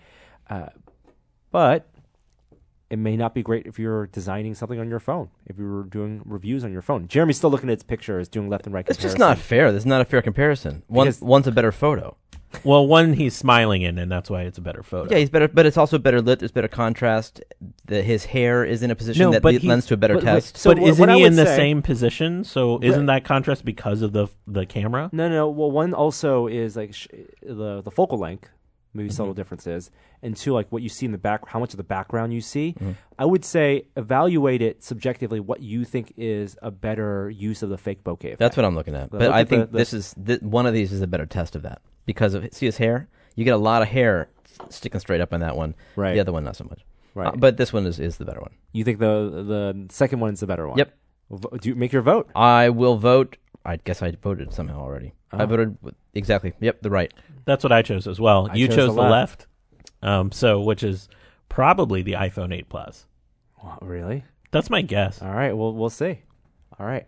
But it may not be great if you're designing something on your phone, if you were doing reviews on your phone. Jeremy's still looking at his pictures, doing left and right It's comparison. just not fair. This is not a fair comparison. One's a better photo. Well, one he's smiling in, and that's why it's a better photo. Yeah, he's better, but it's also better lit. There's better contrast. His hair is in a position that lends to a better test. So but what isn't I he would in the say- same position? So isn't that contrast because of the camera? No. Well, one also is like the focal length, maybe subtle differences, and two, like what you see in the back, how much of the background you see. I would say evaluate it subjectively. What you think is a better use of the fake bokeh effect. That's what I'm looking at. Look But I at think the- one of these is a better test of that because of see his hair. You get a lot of hair sticking straight up on that one. Right. The other one not so much. Right. But this one is the better one. You think the second one is the better one? Yep. Do you make your vote? I will vote. I guess I voted somehow already. I Oh. voted exactly. Yep, the right. That's what I chose as well. I You chose chose the the left. left. So which is probably the iPhone 8 Plus. Wow, really? That's my guess. All right. Well, we'll see. All right.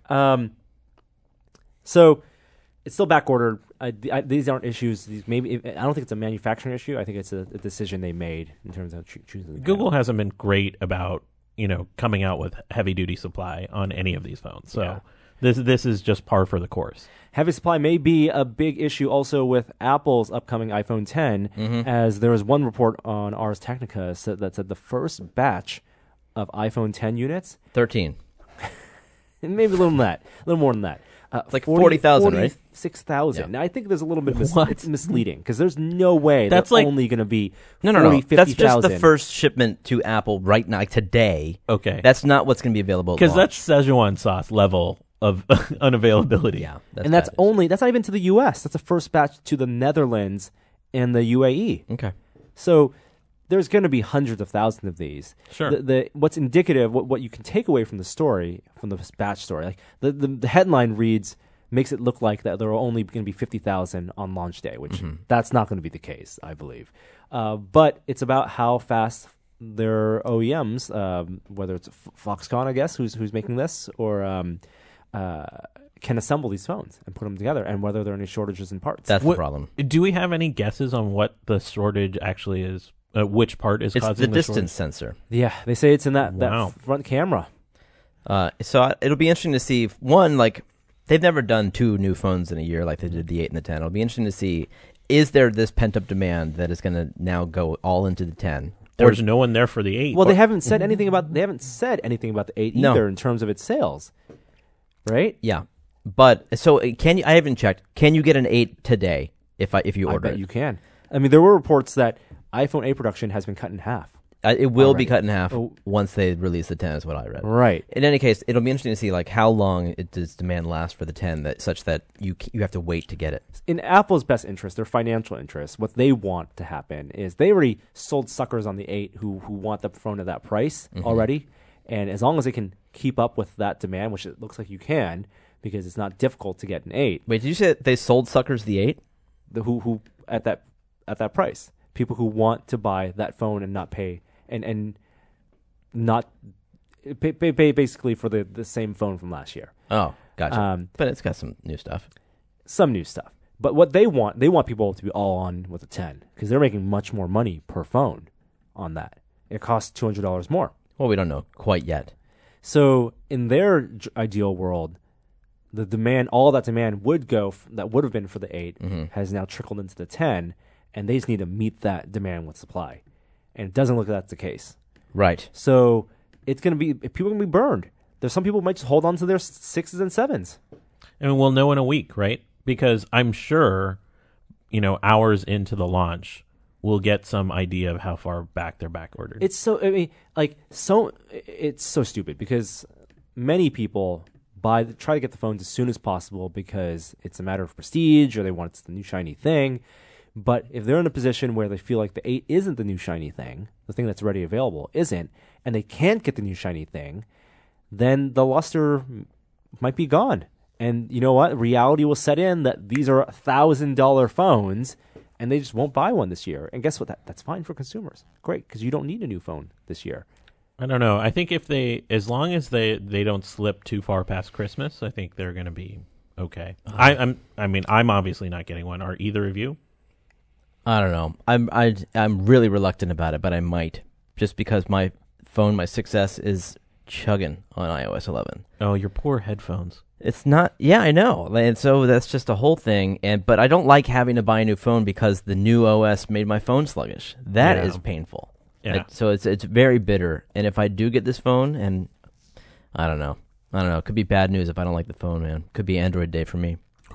So it's still back ordered. These aren't issues. Maybe I don't think it's a manufacturing issue. I think it's a decision they made in terms of choosing. Google hasn't been great about coming out with heavy duty supply on any of these phones. So this is just par for the course. Heavy supply may be a big issue also with Apple's upcoming iPhone 10, as there was one report on Ars Technica that said the first batch of iPhone 10 units, 13. maybe a little more than that. It's like 40,000, right? 46,000. Yeah. Now, I think there's a little bit it's misleading because there's no way That's they're like- only going to be No. 50,000. That's just the first shipment to Apple right now, today. Okay. That's not what's going to be available at Because launch. that's Szechuan sauce level of unavailability. Yeah. And that's bad news. not even to the U.S. That's the first batch to the Netherlands and the UAE. Okay. So there's going to be hundreds of thousands of these. Sure. What's indicative, what you can take away from the story, from the batch story, like the headline reads, makes it look like that there are only going to be 50,000 on launch day, which that's not going to be the case, I believe. But it's about how fast their OEMs, whether it's Foxconn, I guess, who's making this, or can assemble these phones and put them together, and whether there are any shortages in parts. That's the problem. Do we have any guesses on what the shortage actually is? Which part is It's causing the distance sensor. Yeah, they say it's in Wow. that front camera. It'll be interesting to see, one, like, they've never done two new phones in a year like they did the 8 and the 10. It'll be interesting to see, is there this pent-up demand that is going to now go all into the 10? There's no one there for the 8. Well, they haven't said anything about the 8 No. either in terms of its sales, right? Yeah. But, so, I haven't checked. Can you get an 8 today if you I order bet it? you can. I mean, there were reports that iPhone 8 production has been cut in half. It will be Already. cut in half Oh. once they release the 10, is what I read. Right. In any case, it'll be interesting to see like how long does demand last for the 10, such that you have to wait to get it. In Apple's best interest, their financial interest, what they want to happen is they already sold suckers on the 8 who want the phone at that price already. And as long as they can keep up with that demand, which it looks like you can, because it's not difficult to get an 8, Wait, did you say that they sold suckers the 8? who at that price, people who want to buy that phone and not pay and not pay basically for the same phone from last year. Oh, gotcha. But it's got some new stuff. Some new stuff. But what they want people to be all on with a 10 because they're making much more money per phone on that. It costs $200 more. Well, we don't know quite yet. So in their ideal world, the demand, all that demand that would have been for the 8 has now trickled into the 10, and they just need to meet that demand with supply. And it doesn't look like that's the case. Right. So it's going to be, people are going to be burned. There's some people who might just hold on to their 6s and 7s. And we'll know in a week, right? Because I'm sure, hours into the launch, we'll get some idea of how far back they're back ordered. It's so stupid because many people try to get the phones as soon as possible because it's a matter of prestige or they want it's the new shiny thing. But if they're in a position where they feel like the 8 isn't the new shiny thing, the thing that's already available isn't, and they can't get the new shiny thing, then the luster might be gone. And you know what? Reality will set in that these are $1,000 phones, and they just won't buy one this year. And guess what? That's fine for consumers. Great, because you don't need a new phone this year. I don't know. I think as long as they don't slip too far past Christmas, I think they're going to be okay. I'm obviously not getting one. Are either of you? I don't know. I'm really reluctant about it, but I might, just because my phone, my 6S, is chugging on iOS 11. Oh, your poor headphones. It's not. Yeah, I know, and so that's just a whole thing. But I don't like having to buy a new phone because the new OS made my phone sluggish. That is painful. Yeah. So it's very bitter. And if I do get this phone, and I don't know, it could be bad news if I don't like the phone, man. Could be Android day for me.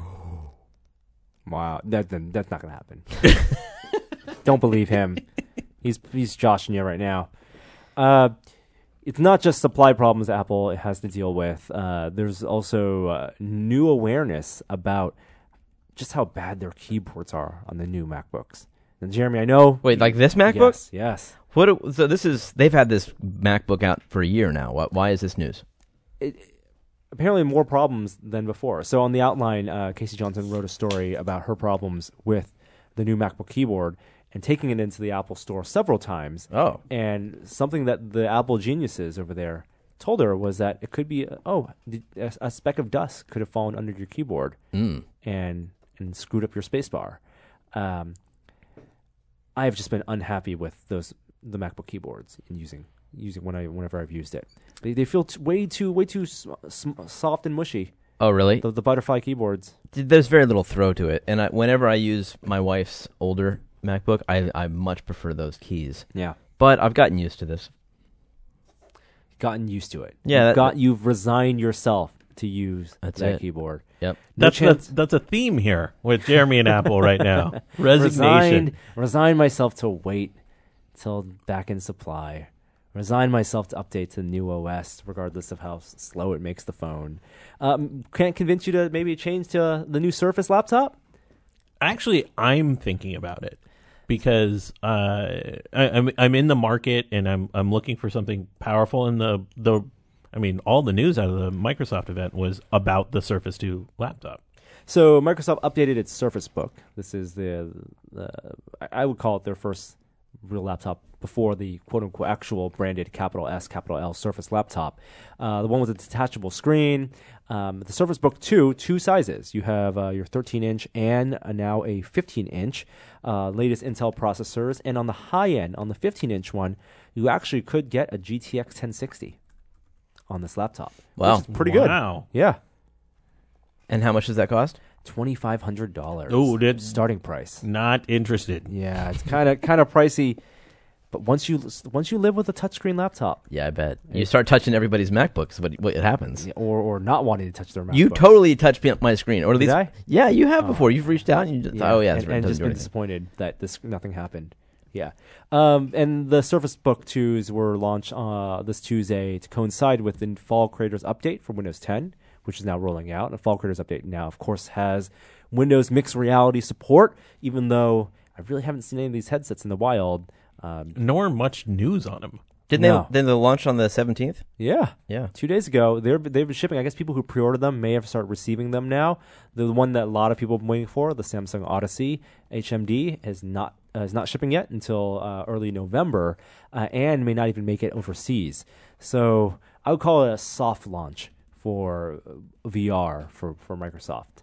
Wow, that's not going to happen. Don't believe him. He's joshing you right now. It's not just supply problems Apple has to deal with. There's also new awareness about just how bad their keyboards are on the new MacBooks. And Jeremy, I know. Wait, like this MacBook? Yes. So they've had this MacBook out for a year now. Why is this news? Apparently more problems than before. So on the outline, Casey Johnson wrote a story about her problems with the new MacBook keyboard, and taking it into the Apple Store several times. Oh. And something that the Apple geniuses over there told her was that it could be, a speck of dust could have fallen under your keyboard and screwed up your spacebar. I have just been unhappy with the MacBook keyboards and using whenever I've used it. They feel way too soft and mushy. Oh, really? The butterfly keyboards. There's very little throw to it, and whenever I use my wife's older MacBook, I much prefer those keys. Yeah. But I've gotten used to this. Gotten used to it. Yeah, you've resigned yourself to use that it. keyboard. Yep. That's a theme here with Jeremy and Apple right now. Resignation. Resign myself to wait till back in supply. Resign myself to update to the new OS, regardless of how slow it makes the phone. Can't convince you to maybe change to the new Surface laptop? Actually, I'm thinking about it because I'm in the market and I'm looking for something powerful. And all the news out of the Microsoft event was about the Surface 2 laptop. So Microsoft updated its Surface Book. This is I would call it their first real laptop before the quote-unquote actual branded capital S, capital L Surface laptop. The one with a detachable screen. The Surface Book 2, two sizes. You have your 13-inch and now a 15-inch. Latest Intel processors. And on the high end, on the 15-inch one, you actually could get a GTX 1060 on this laptop. Wow. Which is pretty good. Wow. Yeah. And how much does that cost? $2,500. Oh, that's starting price. Not interested. Yeah, it's kind of pricey, but once you live with a touchscreen laptop, Yeah, I bet. You start touching everybody's MacBooks, what happens? or not wanting to touch their MacBook. You totally touched my screen, or at least Did I? Yeah, you have before. You've reached out and you just thought, and doesn't just do been anything. disappointed that nothing happened. Yeah, and the Surface Book 2s were launched this Tuesday to coincide with the Fall Creators Update for Windows 10, which is now rolling out. And the Fall Creators Update now, of course, has Windows Mixed Reality support, even though I really haven't seen any of these headsets in the wild. Nor much news on them. Didn't they launch on the 17th? Yeah. Yeah. 2 days ago, they've been shipping. I guess people who pre-ordered them may have started receiving them now. The one that a lot of people have been waiting for, the Samsung Odyssey HMD, is not shipping yet until early November, and may not even make it overseas. So I would call it a soft launch for VR for Microsoft.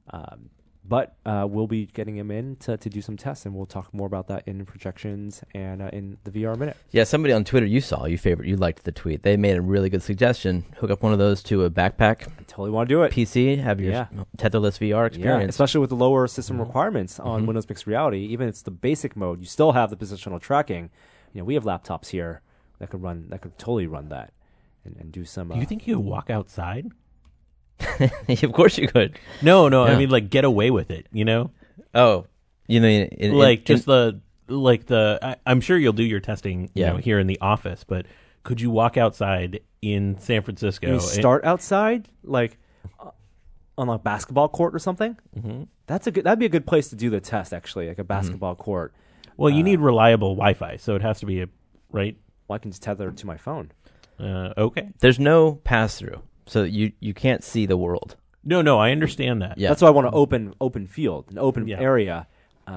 But we'll be getting them in to do some tests, and we'll talk more about that in projections and in the VR Minute. Yeah, somebody on Twitter you liked the tweet. They made a really good suggestion. Hook up one of those to a backpack. I totally want to do it. PC, have your tetherless VR experience. Yeah, especially with the lower system requirements on Windows Mixed Reality. Even if it's the basic mode, you still have the positional tracking. We have laptops here that could totally run that and do some. Do you think you could walk outside? Of course you could. No. Yeah. I mean, like, get away with it. Oh, I'm sure you'll do your testing. Yeah. Here in the office, but could you walk outside in San Francisco? Start outside, like on a basketball court or something. Mm-hmm. That'd be a good place to do the test. Actually, like a basketball court. Well, you need reliable Wi-Fi, so it has to be right. Well, I can just tether it to my phone. Okay. There's no pass through. So you can't see the world. No, I understand that. Yeah. That's why I want an open field, an open area.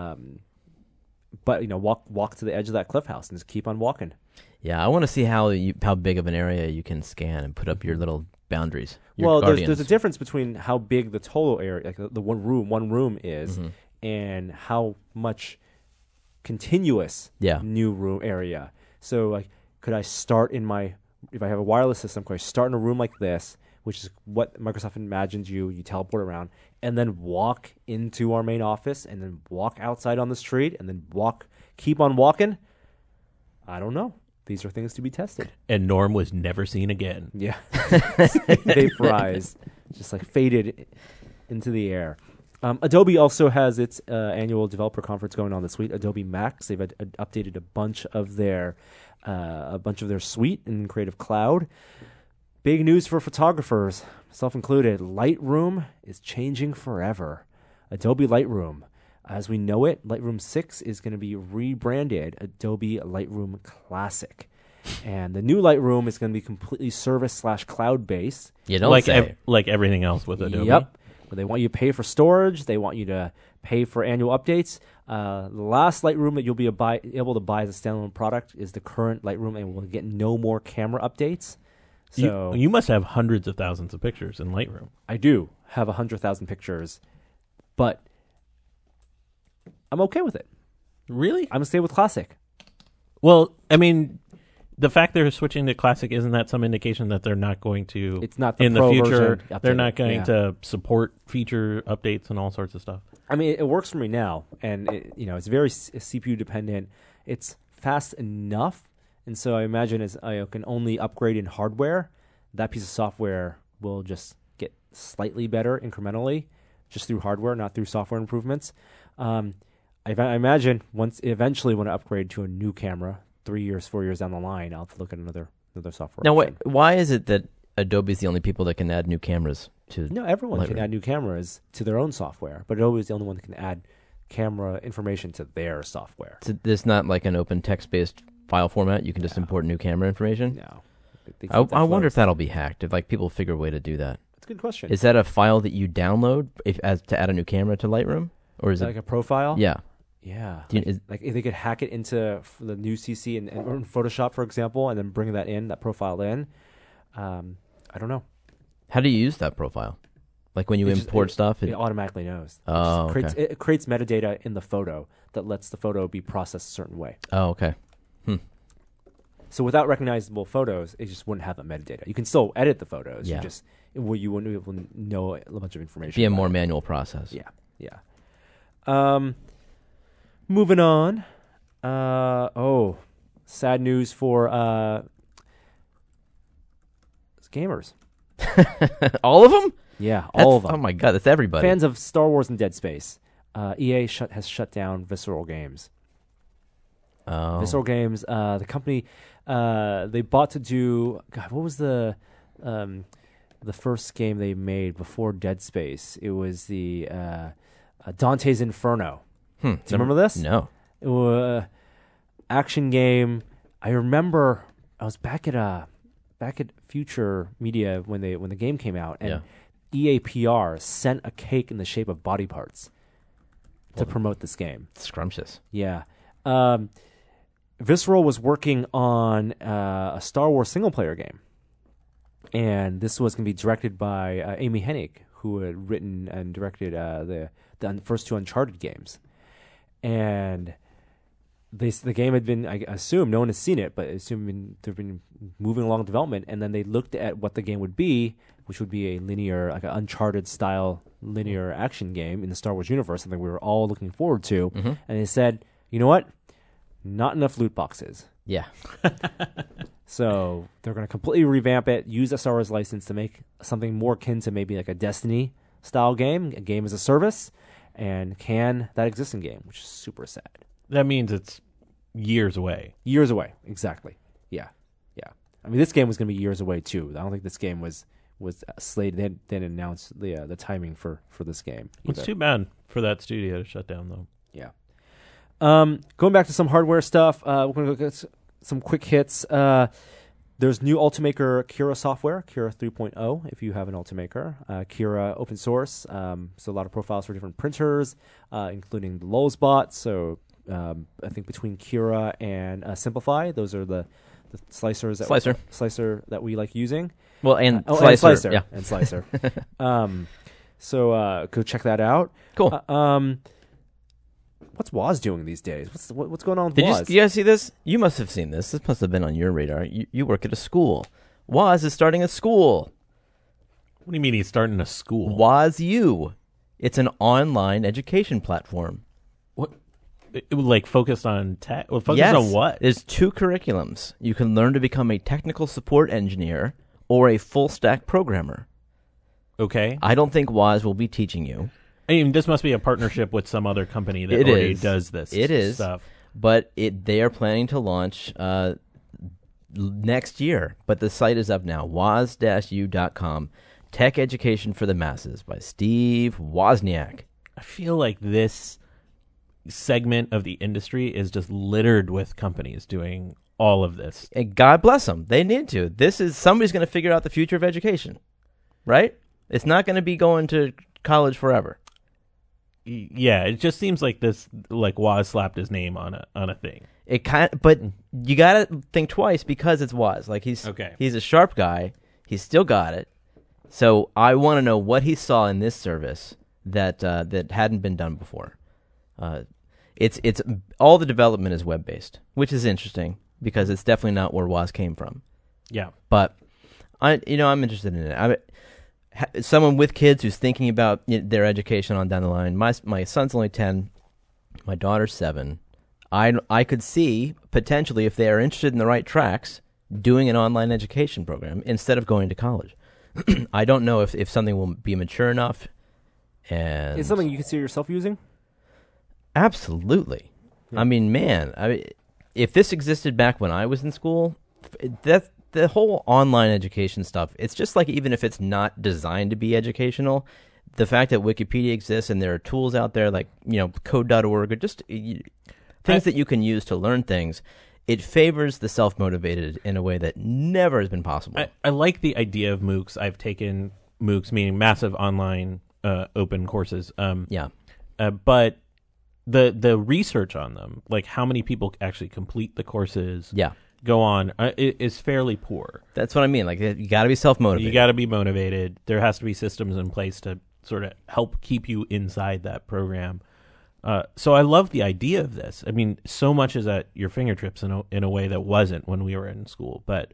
But walk to the edge of that cliff house and just keep on walking. Yeah, I want to see how big of an area you can scan and put up your little boundaries. Well, there's a difference between how big the total area, like the one room is, and how much continuous new room area. So, like, could I start if I have a wireless system, could I start in a room like this, which is what Microsoft imagines you teleport around, and then walk into our main office, and then walk outside on the street, and then keep on walking? I don't know. These are things to be tested. And Norm was never seen again. Yeah. Vaporized, just like faded into the air. Adobe also has its annual developer conference going on this week, Adobe Max. They've updated a bunch of their suite in Creative Cloud. Big news for photographers, self included. Lightroom is changing forever. Adobe Lightroom, as we know it, Lightroom 6 is going to be rebranded Adobe Lightroom Classic. And the new Lightroom is going to be completely service/cloud based. You don't say. Like everything else with Adobe. Yep. They want you to pay for storage. They want you to pay for annual updates. The last Lightroom that you'll be able to buy as a standalone product is the current Lightroom, and we'll get no more camera updates. So you must have hundreds of thousands of pictures in Lightroom. I do have 100,000 pictures, but I'm okay with it. Really? I'm gonna stay with Classic. Well, I mean, the fact they're switching to Classic, isn't that some indication that they're not going to? It's not the in the Pro future. version They're updated. not going Yeah. to support feature updates and all sorts of stuff. I mean, it works for me now, and it's very CPU dependent. It's fast enough, and so I imagine as I can only upgrade in hardware, that piece of software will just get slightly better incrementally, just through hardware, not through software improvements. I imagine eventually when I upgrade to a new camera, 3 years, 4 years down the line, I'll have to look at another software. Now, option. why is it that Adobe's the only people that can add new cameras to? No, everyone can Lightroom? add new cameras to their own software, but Adobe is the only one that can add camera information to their software. So there's not like an open text-based file format. You can just import new camera information. No. They keep I that wonder if closed. that'll be hacked. If like people figure a way to do that. That's a good question. Is that a file that you download to add a new camera to Lightroom, or is Is that it? like a profile? Yeah. Yeah. Do you- is- Like if they could hack it into the new CC and or in Photoshop, for example, and then bring that profile in. I don't know. How do you use that profile? Like when you It just- import stuff. It automatically knows. Oh, It just okay. it creates metadata in the photo that lets the photo be processed a certain way. Oh, okay. So without recognizable photos, it just wouldn't have that metadata. You can still edit the photos. Yeah. You wouldn't be able to know a bunch of information. Be a about more it. manual process. Yeah. Moving on. Sad news for gamers. All of them? Yeah, all of them. Oh my god, that's everybody. Fans of Star Wars and Dead Space. EA has shut down Visceral Games. Oh. Visceral Games, the company they bought to do. God, what was the first game they made before Dead Space? It was the Dante's Inferno. Do you remember this? No. It was action game. I remember I was back at Future Media when the game came out, and EA PR sent a cake in the shape of body parts to promote this game. Scrumptious. Yeah. Visceral was working on a Star Wars single-player game. And this was going to be directed by Amy Hennig, who had written and directed the first two Uncharted games. And the game had been, I assume, no one has seen it, but I assume they've been moving along development. And then they looked at what the game would be, which would be a linear, like an Uncharted-style linear action game in the Star Wars universe, something we were all looking forward to. Mm-hmm. And they said, you know what? Not enough loot boxes. Yeah. So they're going to completely revamp it, use the Star Wars license to make something more akin to maybe like a Destiny-style game, a game as a service, and can that existing game, which is super sad. That means it's years away. Years away, exactly. Yeah. I mean, this game was going to be years away too. I don't think this game was slated. They didn't announce the timing for this game. It's either. too bad for that studio to shut down, though. Yeah. Going back to some hardware stuff, we're going to look at some quick hits. There's new Ultimaker Kira software, Kira 3.0, if you have an Ultimaker. Kira open source, so a lot of profiles for different printers, including the Lulzbot. So I think between Kira and Simplify, those are the slicers slicer that we like using. Well, and And Slicer. Slicer. Yeah. And Slicer. So go check that out. Cool. What's Woz doing these days? What's going on with Did Woz? you guys see this? You must have seen this. This must have been on your radar. You work at a school. Woz is starting a school. What do you mean he's starting a school? Woz U. It's an online education platform. What? It would like focused on tech? Well, focused Yes. on what? There's 2 curriculums. You can learn to become a technical support engineer or a full stack programmer. Okay. I don't think Woz will be teaching you. I mean, this must be a partnership with some other company that It already is. does this It is. stuff. But they are planning to launch next year. But the site is up now, woz-u.com. Tech Education for the Masses by Steve Wozniak. I feel like this segment of the industry is just littered with companies doing all of this. And God bless them. They need to. Somebody's going to figure out the future of education, right? It's not going to be going to college forever. Yeah, it just seems like this, like Woz slapped his name on a thing. It but you gotta think twice because it's Woz. Like he's a sharp guy. He's still got it. So I want to know what he saw in this service that hadn't been done before. It's all the development is web based, which is interesting because it's definitely not where Woz came from. Yeah, but I'm interested in it. Someone with kids who's thinking about their education on down the line. My son's only 10, my daughter's 7. I could see potentially, if they are interested in the right tracks, doing an online education program instead of going to college. I don't know if something will be mature enough. And is something you can see yourself using? Absolutely. Yeah. I mean, man, if this existed back when I was in school, the whole online education stuff, it's just like, even if it's not designed to be educational, the fact that Wikipedia exists and there are tools out there like, code.org or just things that you can use to learn things, it favors the self-motivated in a way that never has been possible. I like the idea of MOOCs. I've taken MOOCs, meaning massive online open courses. But the research on them, like how many people actually complete the courses, go on, is fairly poor. That's what I mean. Like, you got to be self-motivated. You got to be motivated. There has to be systems in place to sort of help keep you inside that program. So I love the idea of this. I mean, so much is at your fingertips in a way that wasn't when we were in school. But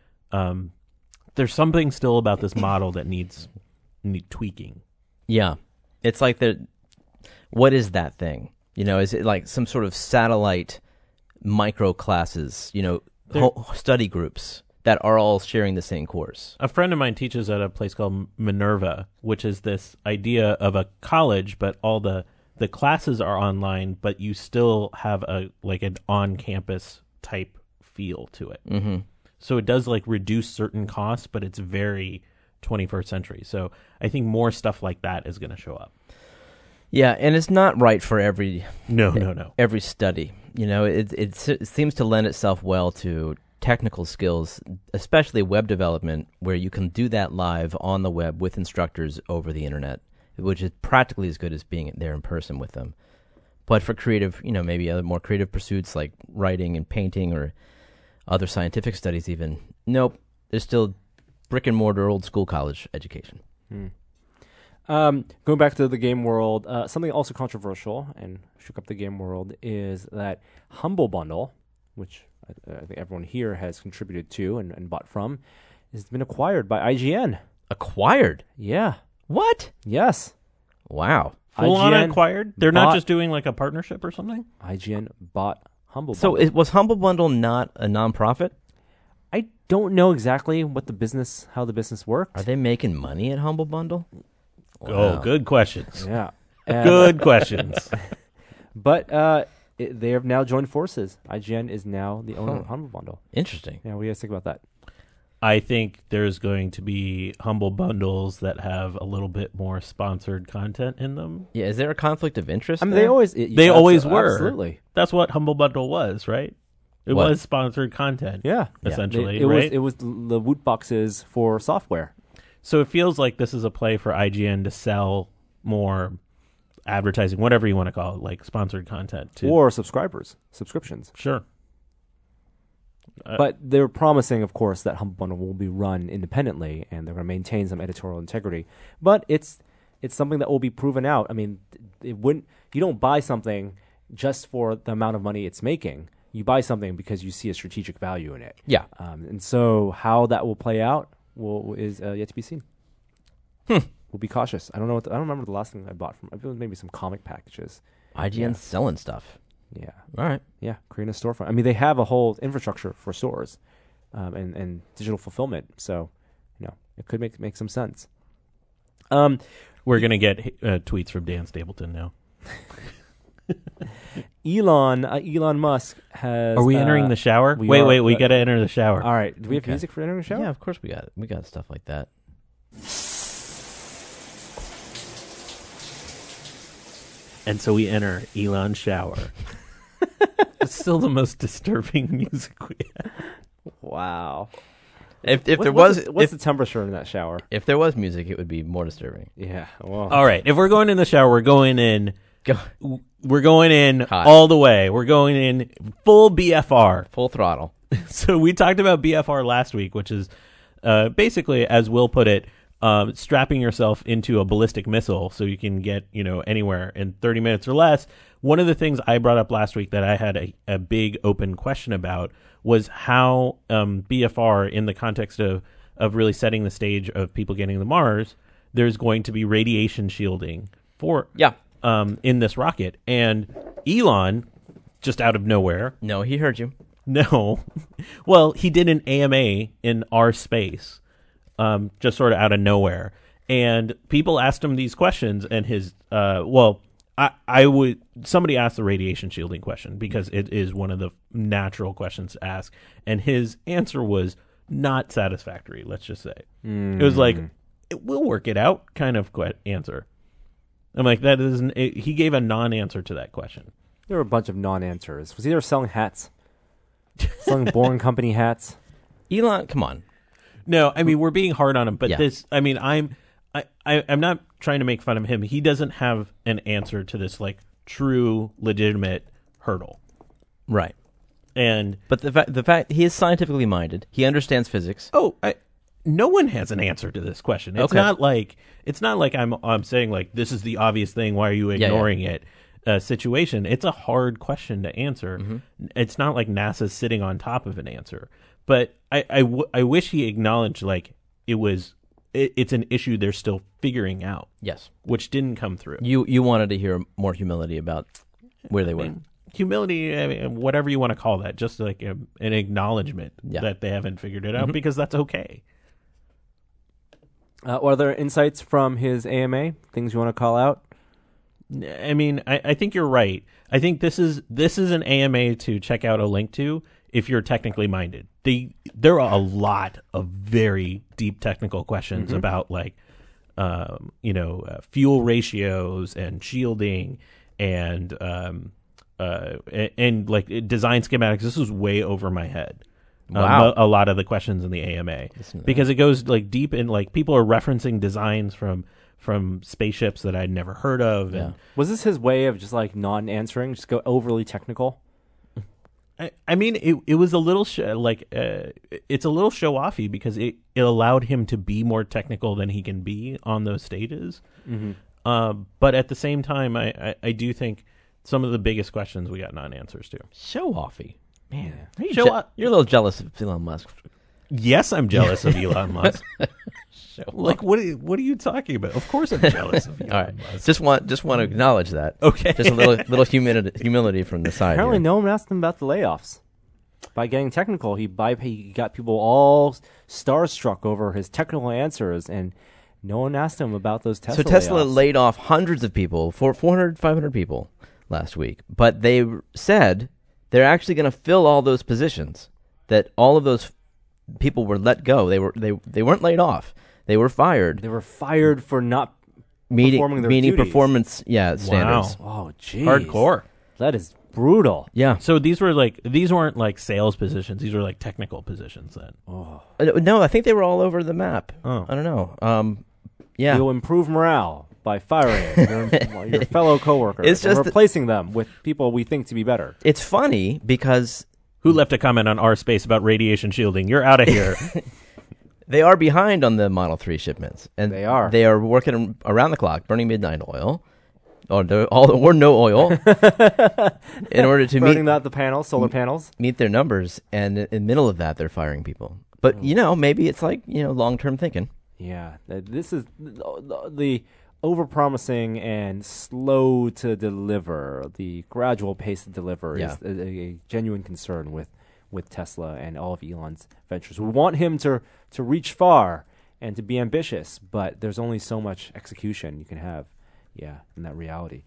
there's something still about this model that needs tweaking. Yeah. It's like what is that thing? Is it like some sort of satellite micro classes, study groups that are all sharing the same course? A friend of mine teaches at a place called Minerva, which is this idea of a college, but all the classes are online, but you still have an on-campus type feel to it. Mm-hmm. So it does reduce certain costs, but it's very 21st century. So I think more stuff like that is going to show up. Yeah, and it's not right for every every study. It seems to lend itself well to technical skills, especially web development, where you can do that live on the web with instructors over the internet, which is practically as good as being there in person with them. But for creative, maybe other more creative pursuits like writing and painting or other scientific studies even, nope, there's still brick and mortar old school college education. Going back to the game world, something also controversial and shook up the game world is that Humble Bundle, which I think everyone here has contributed to and bought from, has been acquired by IGN. Acquired? Yeah. What? Yes. Wow. Full on acquired? They're not just doing a partnership or something? IGN bought Humble Bundle. So was Humble Bundle not a nonprofit? I don't know exactly how the business worked. Are they making money at Humble Bundle? Wow. Oh, good questions. Yeah. Good questions. But they have now joined forces. IGN is now the owner of Humble Bundle. Interesting. Yeah, what do you guys think about that? I think there's going to be Humble Bundles that have a little bit more sponsored content in them. Yeah, is there a conflict of interest? I mean, there? they always were. Absolutely. That's what Humble Bundle was, right? It was sponsored content. Yeah. Essentially, right? It was the loot boxes for software. So it feels like this is a play for IGN to sell more advertising, whatever you want to call it, like sponsored content. Or subscriptions. Sure. But they're promising, of course, that Humble Bundle will be run independently and they're going to maintain some editorial integrity. But it's something that will be proven out. I mean, you don't buy something just for the amount of money it's making. You buy something because you see a strategic value in it. Yeah. And so how that will play out is yet to be seen. We'll be cautious. I don't remember the last thing I bought from. I feel maybe some comic packages. IGN's selling stuff. Yeah. All right. Yeah, creating a storefront. I mean, they have a whole infrastructure for stores, and digital fulfillment. So, it could make some sense. We're gonna get tweets from Dan Stapleton now. Elon Musk has. Are we entering the shower? Wait, we gotta enter the shower. All right. Do we have music for entering the shower? Yeah, of course we got it. We got stuff like that. And so we enter Elon's shower. It's still the most disturbing music we have. Wow. If there What's was the temperature in that shower? if there was music, it would be more disturbing. Yeah. Well. All right, if we're going in the shower, we're going in. Go We're going in Hot. all the way. We're going in full BFR. full throttle. So we talked about BFR last week, which is basically, as Will put it, strapping yourself into a ballistic missile so you can get anywhere in 30 minutes or less. One of the things I brought up last week that I had a big open question about was how BFR, in the context of really setting the stage of people getting to Mars, there's going to be radiation shielding for in this rocket. And Elon, just out of nowhere, No, he heard you. no, well, he did an AMA in our space, just sort of out of nowhere. And people asked him these questions, and his somebody asked the radiation shielding question because it is one of the natural questions to ask, and his answer was not satisfactory. Let's just say it was like, we'll work it out kind of answer. I'm like, that isn't. He gave a non-answer to that question. There were a bunch of non-answers. Was he there selling hats? Selling Boring Company hats? Elon, come on. No, I mean, we're being hard on him, but Yeah. this, I mean, I'm not trying to make fun of him. He doesn't have an answer to this like true, legitimate hurdle. Right. And But the fact he is scientifically minded, he understands physics. no one has an answer to this question. It's Okay. not like I'm saying like this is the obvious thing. Why are you ignoring it? Situation. It's a hard question to answer. Mm-hmm. It's not like NASA's sitting on top of an answer. But I wish he acknowledged like it's an issue they're still figuring out, Yes. which didn't come through. You wanted to hear more humility about where they were. Humility, I mean, whatever you want to call that, just like an acknowledgement that they haven't figured it out, because that's okay. What other insights from his AMA? Things you want to call out? I mean, I think you're right. I think this is an AMA to check out a link to if you're technically minded. There are a lot of very deep technical questions about like, fuel ratios and shielding and like design schematics. This was way over my head. Wow. A lot of the questions in the AMA because it goes like deep in like people are referencing designs from spaceships that I'd never heard of. And Was this his way of just like non-answering, just go overly technical? I mean, it was a little it's a little show-offy because it allowed him to be more technical than he can be on those stages. But at the same time, I do think some of the biggest questions we got non-answers to. Show-offy. Man. Show off. You're a little jealous of Elon Musk. Yes, I'm jealous of Elon Musk. Like, what are you talking about? Of course I'm jealous of Elon All right. Musk. Just want to acknowledge that. Okay. Just a little humility from the side. Apparently, here. no one asked him about the layoffs. By getting technical, he got people all starstruck over his technical answers, and no one asked him about those Tesla So Tesla layoffs. laid off hundreds of people, 400, 500 people last week. But they said they're actually going to fill all those positions. That all of those people were let go. They weren't laid off. They were fired. They were fired for not performing their meeting duties. performance standards. Oh, jeez. Hardcore. That is brutal. Yeah. So these weren't like sales positions. These were like technical positions then. No, I think they were all over the map. Oh. I don't know. Yeah. You'll improve morale by firing your fellow coworkers It's and just replacing them with people we think to be better. It's funny because Who left a comment on our space about radiation shielding? You're out of here. they are behind on the Model 3 shipments. And They are. They are working around the clock, burning midnight oil. Or no oil in order to Burning out the panels, solar panels. meet their numbers, and in the middle of that, they're firing people. But maybe it's like long-term thinking. Yeah, this is the overpromising and slow to deliver. The gradual pace to deliver is a genuine concern with Tesla and all of Elon's ventures. We want him to reach far and to be ambitious, but there's only so much execution you can have. Yeah, in that reality.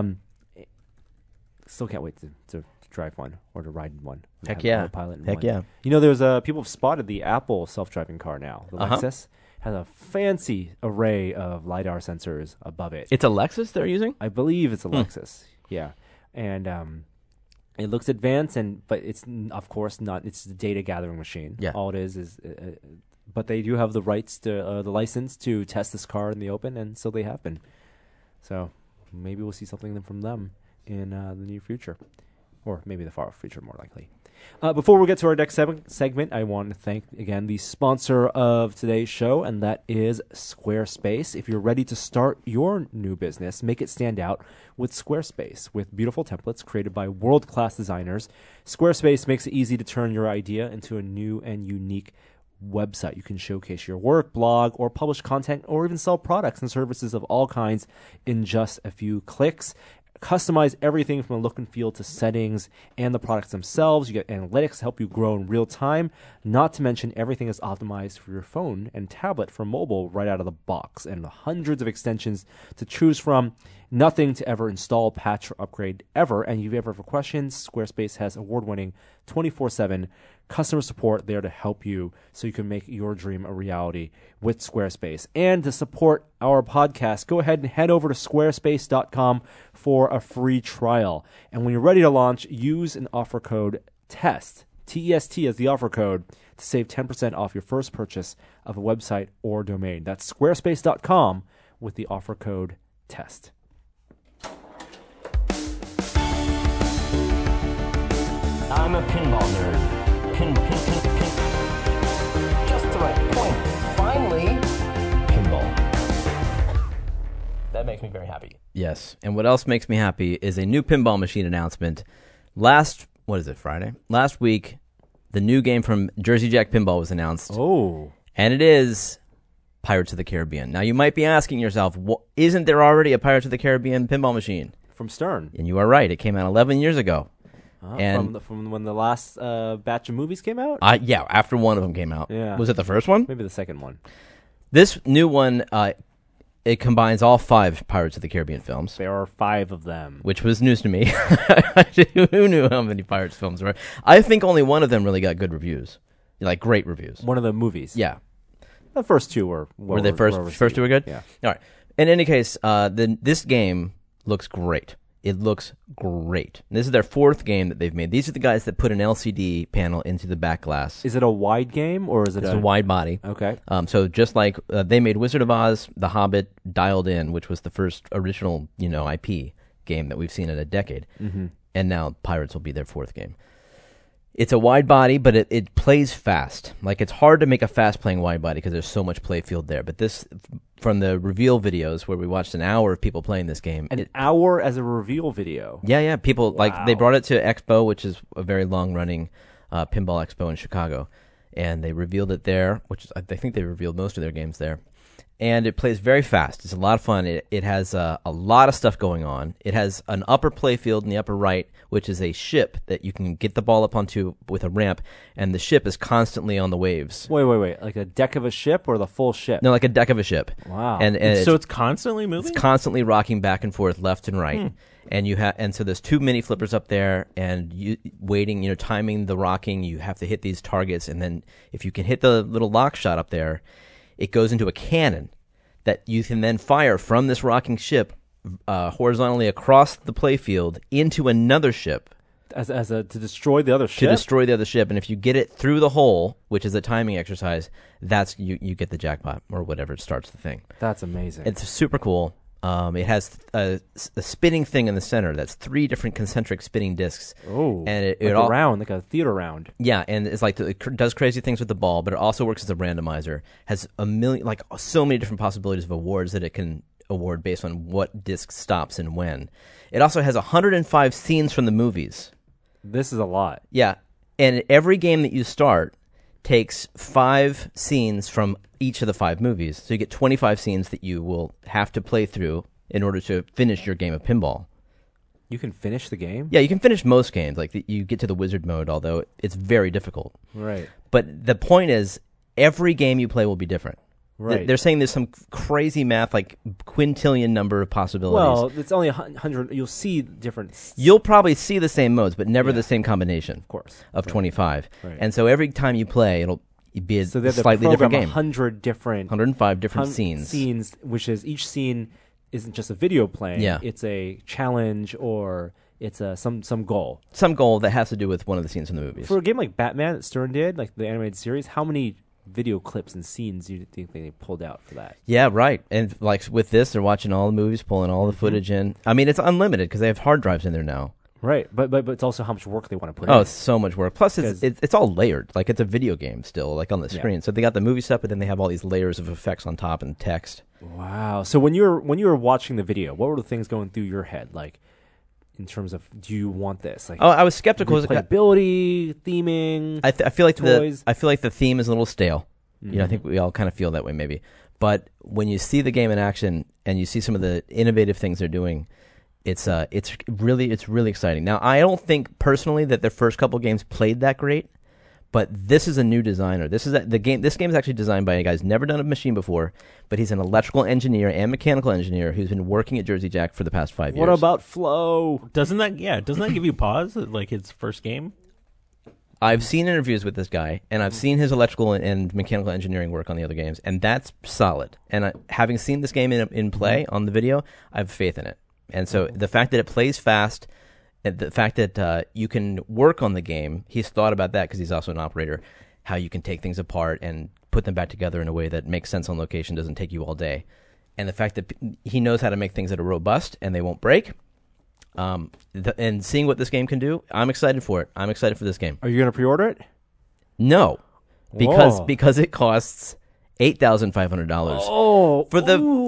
Still can't wait to drive one or to ride in one. Heck Have yeah. Autopilot in Heck one. yeah. You know, there's people have spotted the Apple self-driving car now. The Uh-huh. Lexus has a fancy array of LiDAR sensors above it. It's a Lexus they're using? I believe it's a Lexus. Yeah. And It looks advanced, but it's of course not. It's a data gathering machine. Yeah. All it is. But they do have the rights to the license to test this car in the open, and so they have been. So maybe we'll see something from them in the near future, or maybe the far future, more likely. Before we get to our next segment, I want to thank again the sponsor of today's show, and that is Squarespace. If you're ready to start your new business, make it stand out with Squarespace. With beautiful templates created by world-class designers, Squarespace makes it easy to turn your idea into a new and unique website. You can showcase your work, blog, or publish content, or even sell products and services of all kinds in just a few clicks. Customize everything from the look and feel to settings and the products themselves. You get analytics to help you grow in real time. Not to mention, everything is optimized for your phone and tablet for mobile right out of the box, and the hundreds of extensions to choose from. Nothing to ever install, patch, or upgrade ever. And if you ever have questions, Squarespace has award-winning 24/7 customer support there to help you so you can make your dream a reality with Squarespace. And to support our podcast, go ahead and head over to squarespace.com for a free trial. And when you're ready to launch, use an offer code TEST, T-E-S-T as the offer code, to save 10% off your first purchase of a website or domain. That's squarespace.com with the offer code TEST. I'm a pinball nerd. Pin. Just the right point. Finally, pinball. That makes me very happy. Yes, and what else makes me happy is a new pinball machine announcement. Friday? Last week, the new game from Jersey Jack Pinball was announced. Oh. And it is Pirates of the Caribbean. Now, you might be asking yourself, isn't there already a Pirates of the Caribbean pinball machine? From Stern. And you are right. It came out 11 years ago. From when the last batch of movies came out? Yeah, after one of them came out. Yeah. Was it the first one? Maybe the second one. This new one, it combines all 5 Pirates of the Caribbean films. There are 5 of them. Which was news to me. Who knew how many Pirates films there were? I think only one of them really got good reviews. Like, great reviews. One of the movies? Yeah. The first 2 were... Were they first 2 were good? Yeah. All right. In any case, this game looks great. It looks great. This is their 4th game that they've made. These are the guys that put an LCD panel into the back glass. Is it a wide game, or is it It's a wide body. Okay. So just like they made Wizard of Oz, The Hobbit, Dialed In, which was the first original, IP game that we've seen in a decade. Mm-hmm. And now Pirates will be their 4th game. It's a wide body, but it plays fast. Like, it's hard to make a fast-playing wide body because there's so much play field there. But this, from the reveal videos where we watched an hour of people playing this game. An hour as a reveal video? Yeah. People, Wow. they brought it to Expo, which is a very long-running pinball expo in Chicago. And they revealed it there, I think they revealed most of their games there. And it plays very fast. It's a lot of fun. It has a lot of stuff going on. It has an upper play field in the upper right, which is a ship that you can get the ball up onto with a ramp, and the ship is constantly on the waves. Wait. Like a deck of a ship or the full ship? No, like a deck of a ship. Wow. And So it's constantly moving? It's constantly rocking back and forth, left and right. And so there's 2 mini flippers up there, and you waiting, timing the rocking. You have to hit these targets, and then if you can hit the little lock shot up there, it goes into a cannon that you can then fire from this rocking ship horizontally across the playfield into another ship. To destroy the other ship? To destroy the other ship. And if you get it through the hole, which is a timing exercise, that's you get the jackpot or whatever starts the thing. That's amazing. It's super cool. It has a spinning thing in the center that's 3 different concentric spinning discs. Oh, and it a round, like a theater round. Yeah, and it's like it does crazy things with the ball, but it also works as a randomizer. Has so many different possibilities of awards that it can award based on what disc stops and when. It also has 105 scenes from the movies. This is a lot. Yeah, and every game that you start takes 5 scenes from each of the 5 movies. So you get 25 scenes that you will have to play through in order to finish your game of pinball. You can finish the game? Yeah, you can finish most games. Like, you get to the wizard mode, although it's very difficult. Right. But the point is, every game you play will be different. Right. They're saying there's some crazy math, like quintillion number of possibilities. Well, it's only 100. You'll see different. You'll probably see the same modes, but never the same combination. Of course. Of 25. Right. And so every time you play, it'll be a so they have slightly to different program game. 105 different scenes. Scenes, which is each scene isn't just a video playing. Yeah. It's a challenge or it's some goal. Some goal that has to do with one of the scenes from the movies. For a game like Batman that Stern did, like the animated series, how many video clips and scenes do you think they pulled out for that? Yeah, right. And like with this, they're watching all the movies, pulling all the footage in. I mean, it's unlimited because they have hard drives in there now. Right, but it's also how much work they want to put in. Oh, it's so much work. Plus, it's all layered. Like, it's a video game still, like on the screen. So they got the movie stuff, but then they have all these layers of effects on top and text. Wow. So when you were watching the video, what were the things going through your head, like in terms of do you want this? Like, I was skeptical. Replayability, theming. I feel like toys. I feel like the theme is a little stale. Mm-hmm. You know, I think we all kind of feel that way, maybe. But when you see the game in action and you see some of the innovative things they're doing. It's really exciting. Now, I don't think personally that their first couple games played that great, but this is a new designer. This game is actually designed by a guy who's never done a machine before, but he's an electrical engineer and mechanical engineer who's been working at Jersey Jack for the past 5 years. What about Flow? Doesn't that give you pause like his first game? I've seen interviews with this guy, and I've seen his electrical and mechanical engineering work on the other games, and that's solid. And having seen this game in play on the video, I have faith in it. And so the fact that it plays fast, and the fact that you can work on the game, he's thought about that because he's also an operator, how you can take things apart and put them back together in a way that makes sense on location, doesn't take you all day. And the fact that he knows how to make things that are robust and they won't break. And seeing what this game can do, I'm excited for it. I'm excited for this game. Are you going to pre-order it? No, because it costs $8,500. Oh, for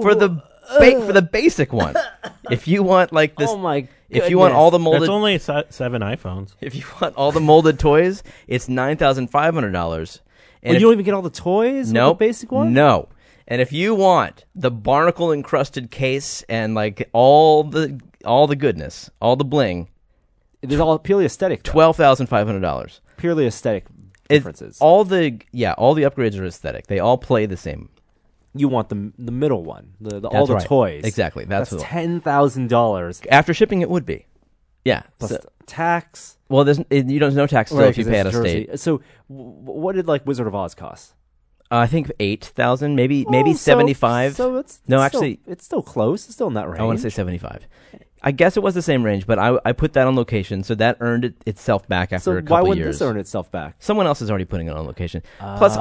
the basic one. If you want like this, oh my goodness. If you want all the molded, that's only 7 iPhones. If you want all the molded toys, it's $9,500. And you don't even get all the toys. No, with the basic one. No. And if you want the barnacle encrusted case and like all the goodness, all the bling, it is all purely aesthetic. $12,500. Purely aesthetic differences. All the upgrades are aesthetic. They all play the same. You want the middle one, all the toys. Exactly. That's $10,000 after shipping. It would be, yeah. Plus tax. Well, you don't know tax still if you pay out of state. So, what did like Wizard of Oz cost? I think 8,000, maybe 75. So it's still close. It's still in that range. I want to say 75. I guess it was the same range, but I put that on location, so that earned itself back after a couple years. So why wouldn't this earn itself back? Someone else is already putting it on location. Plus,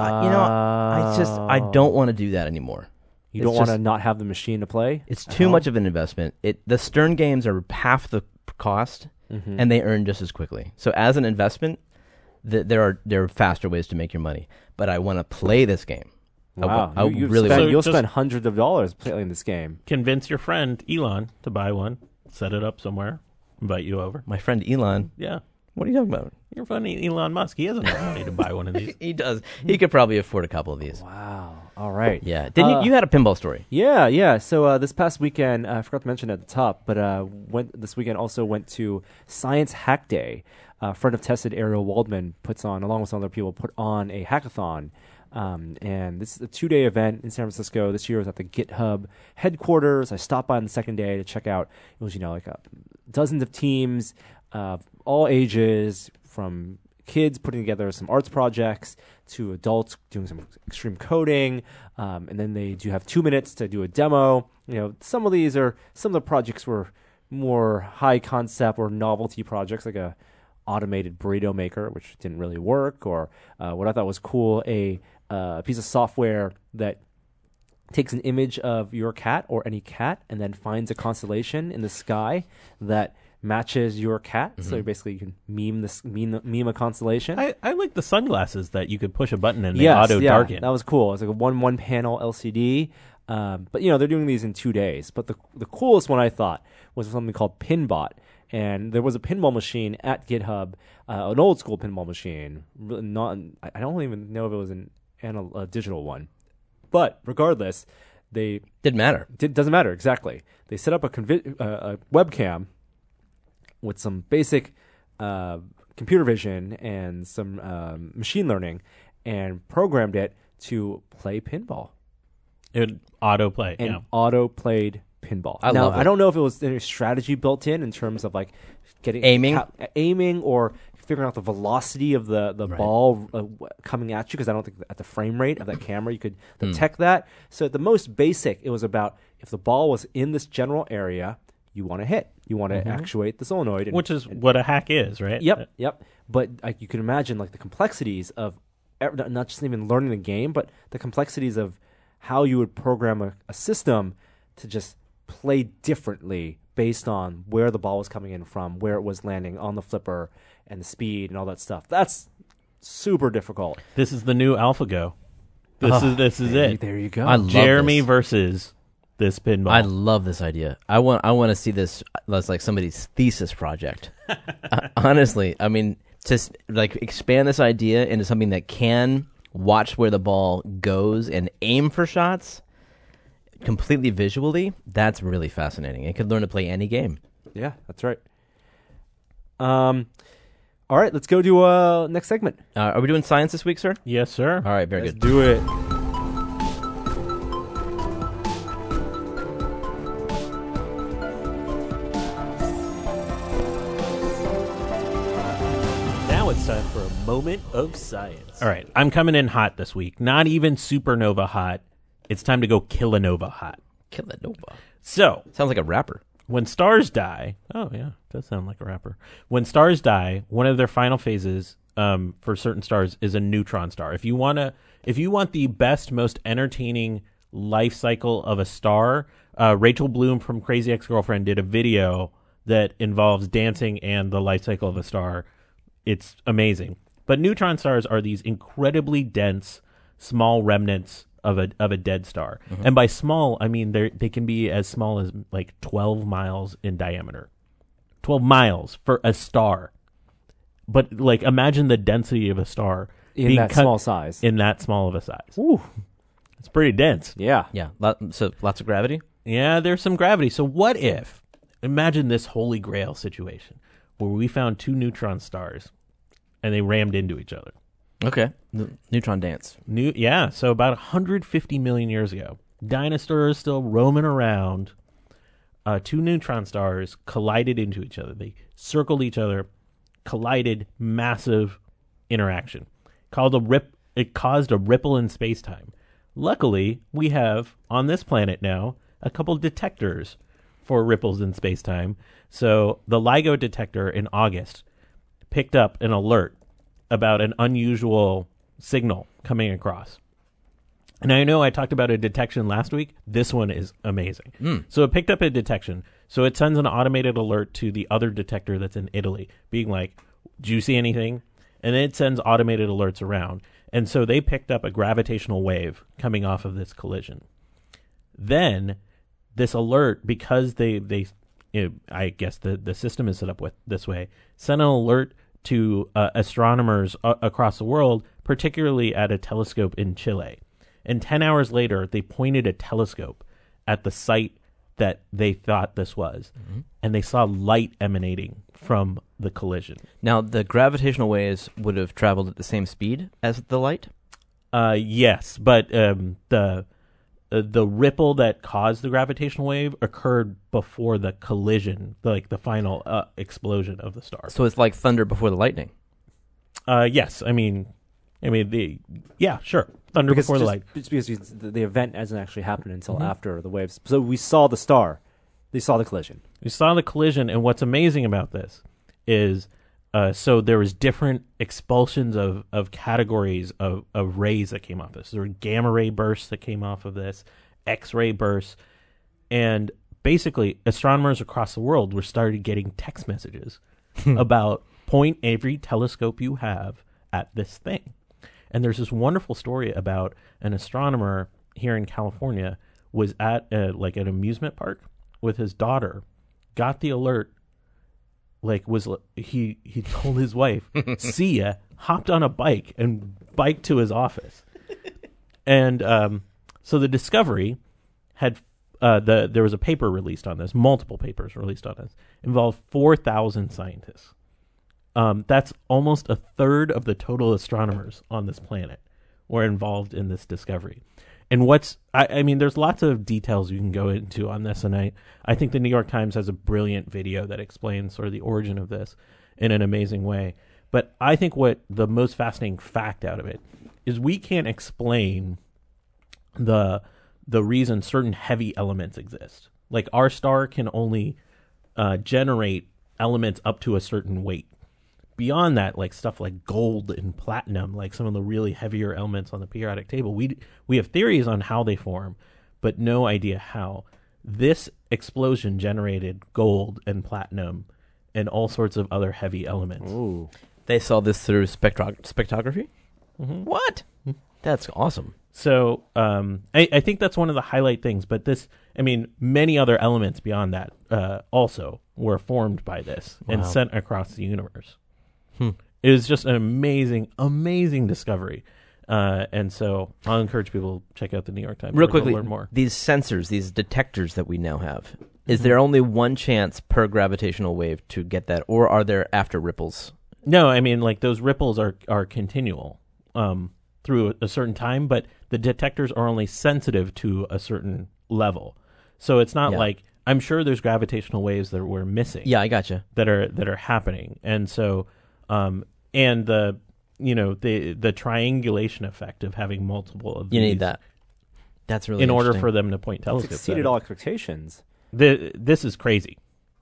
I don't want to do that anymore. You don't want to not have the machine to play? It's too much of an investment. The Stern games are half the cost, and they earn just as quickly. So as an investment, there are faster ways to make your money. But I want to play this game. Wow. You'll spend hundreds of dollars playing this game. Convince your friend Elon to buy one. Set it up somewhere. Invite you over. My friend Elon? Yeah. What are you talking about? Your friend Elon Musk. He has enough money to buy one of these. He does. He could probably afford a couple of these. Wow. All right. Yeah. You had a pinball story? Yeah. So this past weekend, I forgot to mention it at the top, but this weekend also went to Science Hack Day. A friend of Tested, Ariel Waldman, along with some other people, put on a hackathon. And this is a 2-day event in San Francisco. This year was at the GitHub headquarters. I stopped by on the second day to check out. It was, dozens of teams, all ages, from kids putting together some arts projects to adults doing some extreme coding. And then they do have 2 minutes to do a demo. Some of the projects were more high concept or novelty projects, like a automated burrito maker, which didn't really work, or what I thought was cool, a piece of software that takes an image of your cat or any cat and then finds a constellation in the sky that matches your cat. Mm-hmm. So basically you can meme a constellation. I like the sunglasses that you could push a button and they auto-darken. That was cool. It's like a one panel LCD. But they're doing these in 2 days. But the coolest one I thought was something called Pinbot. And there was a pinball machine at GitHub, an old school pinball machine. I don't even know if it was a digital one. But regardless, didn't matter. Doesn't matter, exactly. They set up a webcam with some basic computer vision and some machine learning and programmed it to play pinball. It auto-play. And auto-played pinball. Love it. I don't know if it was any strategy built in terms of like getting aiming or figuring out the velocity of the right. ball coming at you, because I don't think at the frame rate of that camera you could detect that. So at the most basic, it was about if the ball was in this general area, you want to hit. You want to actuate the solenoid. And, Which is what a hack is, right? Yep. But you can imagine like the complexities of not just even learning the game, but the complexities of how you would program a system to just play differently based on where the ball was coming in from, where it was landing on the flipper, and the speed and all that stuff. That's super difficult. This is the new AlphaGo. This is it. There you go. I love Jeremy this. versus this pinball. I love this idea. I want to see this as like somebody's thesis project. Honestly, I mean, just like expand this idea into something that can watch where the ball goes and aim for shots completely visually. That's really fascinating. It could learn to play any game. Yeah, that's right. All right, let's go to next segment. Are we doing science this week, sir? Yes, sir. All right, very Let's good. do it. Now it's time for a moment of science. All right, I'm coming in hot this week. Not even supernova hot. It's time to go kilonova hot. Kilonova. So, Sounds like a rapper. when stars die, oh yeah, does sound like a rapper. When stars die, one of their final phases for certain stars is a neutron star. If you want the best, most entertaining life cycle of a star, Rachel Bloom from Crazy Ex-Girlfriend did a video that involves dancing and the life cycle of a star. It's amazing. But neutron stars are these incredibly dense, small remnants of a dead star. And by small, I mean they can be as small as like 12 miles in diameter. 12 miles for a star. But like imagine the density of a star In being that cut small size. in that small of a size. Ooh. It's pretty dense. Yeah. Yeah. So lots of gravity. Yeah, there's some gravity. So what if, imagine this holy grail situation where we found two neutron stars and they rammed into each other. Okay. Neutron dance. So about 150 million years ago, dinosaurs still roaming around, two neutron stars collided into each other. They circled each other, collided, massive interaction. It caused a ripple in space-time. Luckily, we have, on this planet now, a couple detectors for ripples in space-time. So the LIGO detector in August picked up an alert about an unusual signal coming across. And I know I talked about a detection last week. This one is amazing. So it picked up a detection. So it sends an automated alert to the other detector that's in Italy, being like, do you see anything? And then it sends automated alerts around. And so they picked up a gravitational wave coming off of this collision. Then this alert, because I guess the system is set up with this way, sent an alert to astronomers across the world, particularly at a telescope in Chile. And 10 hours later, they pointed a telescope at the site that they thought this was, and they saw light emanating from the collision. Now, the gravitational waves would have traveled at the same speed as the light? Yes, but the ripple that caused the gravitational wave occurred before the collision, like the final explosion of the star. So it's like thunder before the lightning. Yes, sure. Thunder before the light. It's because the event hasn't actually happened until after the waves. So we saw the star. They saw the collision. We saw the collision, and what's amazing about this is, so there was different expulsions of categories of rays that came off this. There were gamma ray bursts that came off of this, X-ray bursts, and basically astronomers across the world were started getting text messages about point every telescope you have at this thing. And there's this wonderful story about an astronomer here in California was at an amusement park with his daughter, got the alert, he told his wife, see ya, hopped on a bike and biked to his office. And so the discovery had there was a paper released on this, multiple papers released on this, involved 4,000 scientists. That's almost a third of the total astronomers on this planet were involved in this discovery. And there's lots of details you can go into on this, and I think the New York Times has a brilliant video that explains sort of the origin of this in an amazing way. But I think what the most fascinating fact out of it is we can't explain the reason certain heavy elements exist. Like our star can only generate elements up to a certain weight. Beyond that, like stuff like gold and platinum, like some of the really heavier elements on the periodic table, we have theories on how they form, but no idea how. This explosion generated gold and platinum and all sorts of other heavy elements. Ooh. They saw this through spectrography? Mm-hmm. What? That's awesome. So I think that's one of the highlight things. But many other elements beyond that also were formed by this and sent across the universe. It was just an amazing, amazing discovery. And so I'll encourage people to check out the New York Times. Real quickly, learn more. These sensors, these detectors that we now have, is there only one chance per gravitational wave to get that, or are there after ripples? No, I mean, like those ripples are continual through a certain time, but the detectors are only sensitive to a certain level. So it's not like, I'm sure there's gravitational waves that we're missing. Yeah, I gotcha. That are happening. And so, and the triangulation effect of having multiple of these. You need that. That's really in order interesting. for them to point It's telescopes. exceeded all expectations. This is crazy.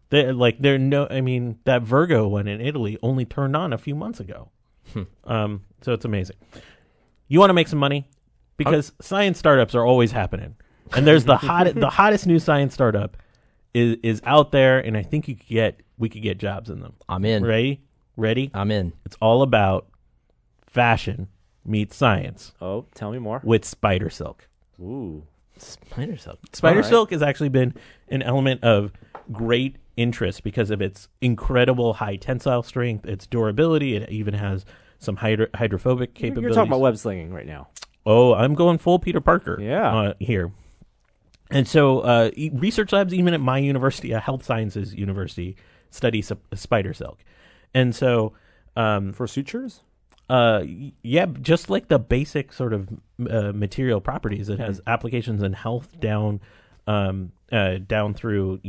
That Virgo one in Italy only turned on a few months ago. So it's amazing. You want to make some money? Because science startups are always happening. And there's the hottest new science startup is out there, and I think we could get jobs in them. I'm in. Ready? I'm in. It's all about fashion meets science Oh, tell me more. with spider silk. Ooh. Spider silk. Spider All right. silk has actually been an element of great interest because of its incredible high tensile strength, its durability. It even has some hydrophobic capabilities. You're talking about web slinging right now. Oh, I'm going full Peter Parker here. And so research labs, even at my university, a health sciences university, study spider silk. And so For sutures? just like the basic sort of material properties. It has applications in health down through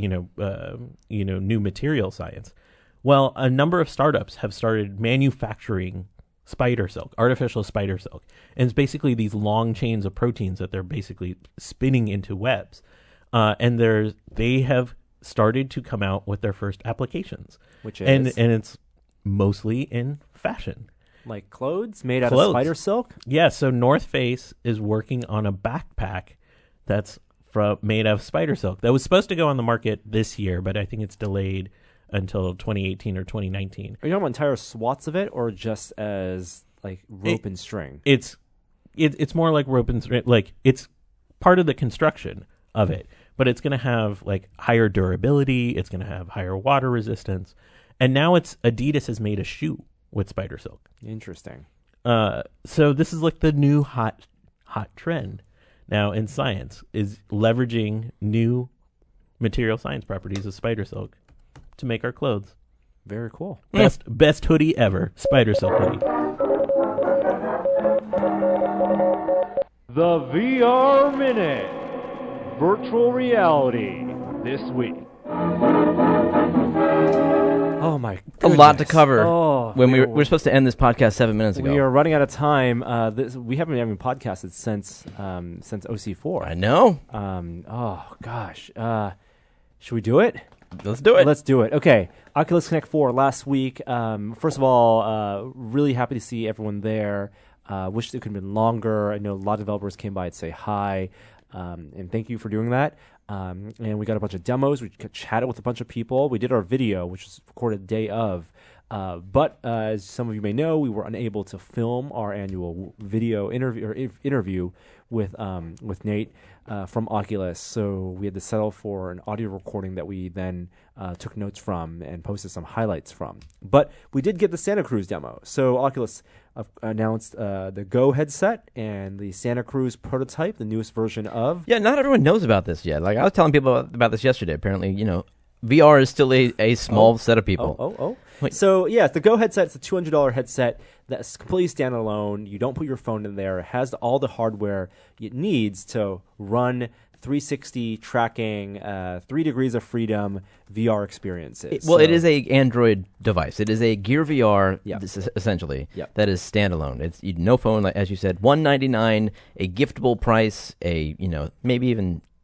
new material science. Well, a number of startups have started manufacturing spider silk, artificial spider silk, and it's basically these long chains of proteins that they're basically spinning into webs. And they have started to come out with their first applications, Which and is? it's mostly in fashion. Like clothes made out Clothes. of spider silk? Yeah, so North Face is working on a backpack that's made of spider silk that was supposed to go on the market this year, but I think it's delayed until 2018 or 2019. Are you talking about entire swaths of it, or just as like rope and string? It's more like rope and string. Like it's part of the construction of it, but it's going to have like higher durability. It's going to have higher water resistance, and now Adidas has made a shoe with spider silk. Interesting. So this is like the new hot trend now in science, is leveraging new material science properties of spider silk to make our clothes. Very cool. Best hoodie ever, spider silk hoodie. The VR Minute. Virtual reality this week. Oh my A goodness. lot to cover. Oh, when we were supposed to end this podcast 7 minutes ago. We are running out of time. We haven't even podcasted since OC4. I know. Oh gosh. Should we do it? Let's do it. Let's do it. Okay. Oculus Connect 4 last week. First of all, really happy to see everyone there. Wish it could have been longer. I know a lot of developers came by to say hi, and thank you for doing that. And we got a bunch of demos. We chatted with a bunch of people. We did our video, which was recorded the day of. But as some of you may know, we were unable to film our annual video interview with Nate from Oculus. So we had to settle for an audio recording that we then took notes from and posted some highlights from. But we did get the Santa Cruz demo. So Oculus announced the Go headset and the Santa Cruz prototype, the newest version of. Yeah, not everyone knows about this yet. Like I was telling people about this yesterday. Apparently, VR is still a small set of people. Wait. So, yeah, the Go headset, it's a $200 headset that's completely standalone. You don't put your phone in there. It has all the hardware it needs to run 360 tracking, 3 degrees of freedom VR experiences. It is a Android device. It is a Gear VR, Yep. essentially, Yep. that is standalone. It's no phone, as you said, $199, a giftable price, maybe even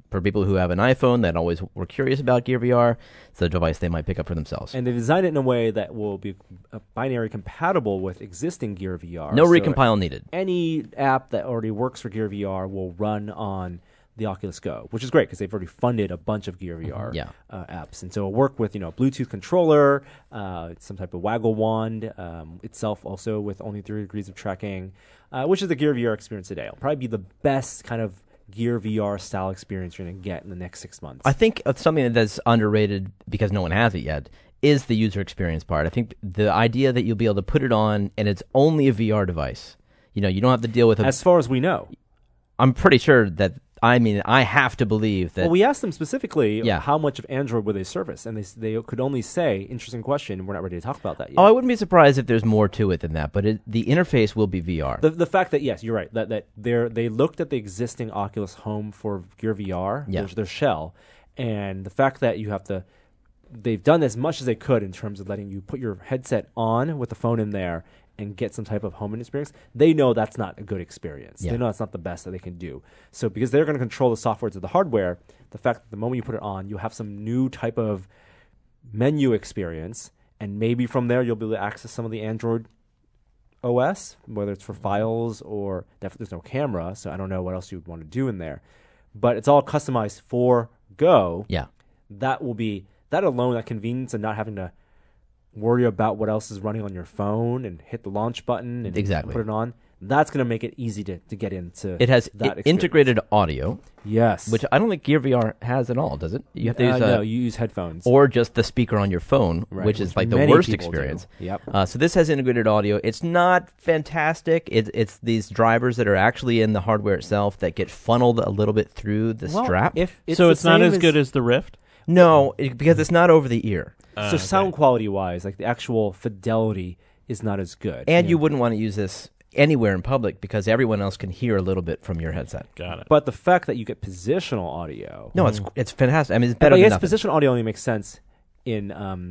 for people who have an iPhone that always were curious about Gear VR, it's a device they might pick up for themselves. And they designed it in a way that will be binary compatible with existing Gear VR. No So recompile needed. any app that already works for Gear VR will run on the Oculus Go, which is great because they've already funded a bunch of Gear VR apps. And so it'll work with, Bluetooth controller, some type of waggle wand, itself also with only 3 degrees of tracking, which is the Gear VR experience today. It'll probably be the best kind of Gear VR style experience you're going to get in the next 6 months. I think something that's underrated because no one has it yet is the user experience part. I think the idea that you'll be able to put it on and it's only a VR device. You don't have to deal with as far as we know. I'm pretty sure that, I have to believe that. Well, we asked them specifically Yeah. how much of Android would they service, and they could only say, interesting question, we're not ready to talk about that yet. I wouldn't be surprised if there's more to it than that, but the interface will be VR. The fact that, yes, you're right, that they looked at the existing Oculus Home for Gear VR, their shell, and the fact that they've done as much as they could in terms of letting you put your headset on with the phone in there and get some type of home experience. They know that's not a good experience. Yeah. They know that's not the best that they can do. So because they're going to control the software to the hardware, the fact that the moment you put it on, you'll have some new type of menu experience, and maybe from there you'll be able to access some of the Android OS, whether it's for files or there's no camera, so I don't know what else you would want to do in there. But it's all customized for Go. Yeah. That alone, that convenience of not having to worry about what else is running on your phone and hit the launch button and Exactly. put it on, that's going to make it easy to get into It has that experience. integrated audio, Yes. which I don't think Gear VR has at all, does it? You have to use no, you use headphones. or just the speaker on your phone, Right, which is like the many worst people do. experience. Yep. So this has integrated audio. It's not fantastic. It's these drivers that are actually in the hardware itself that get funneled a little bit through the strap. If so the it's not same as good as the Rift? No, because it's not over the ear. So sound quality wise, like the actual fidelity is not as good. And you wouldn't want to use this anywhere in public because everyone else can hear a little bit from your headset. Got it. But the fact that you get positional audio. No, it's fantastic. I mean, it's better But I than guess nothing. positional audio only makes sense in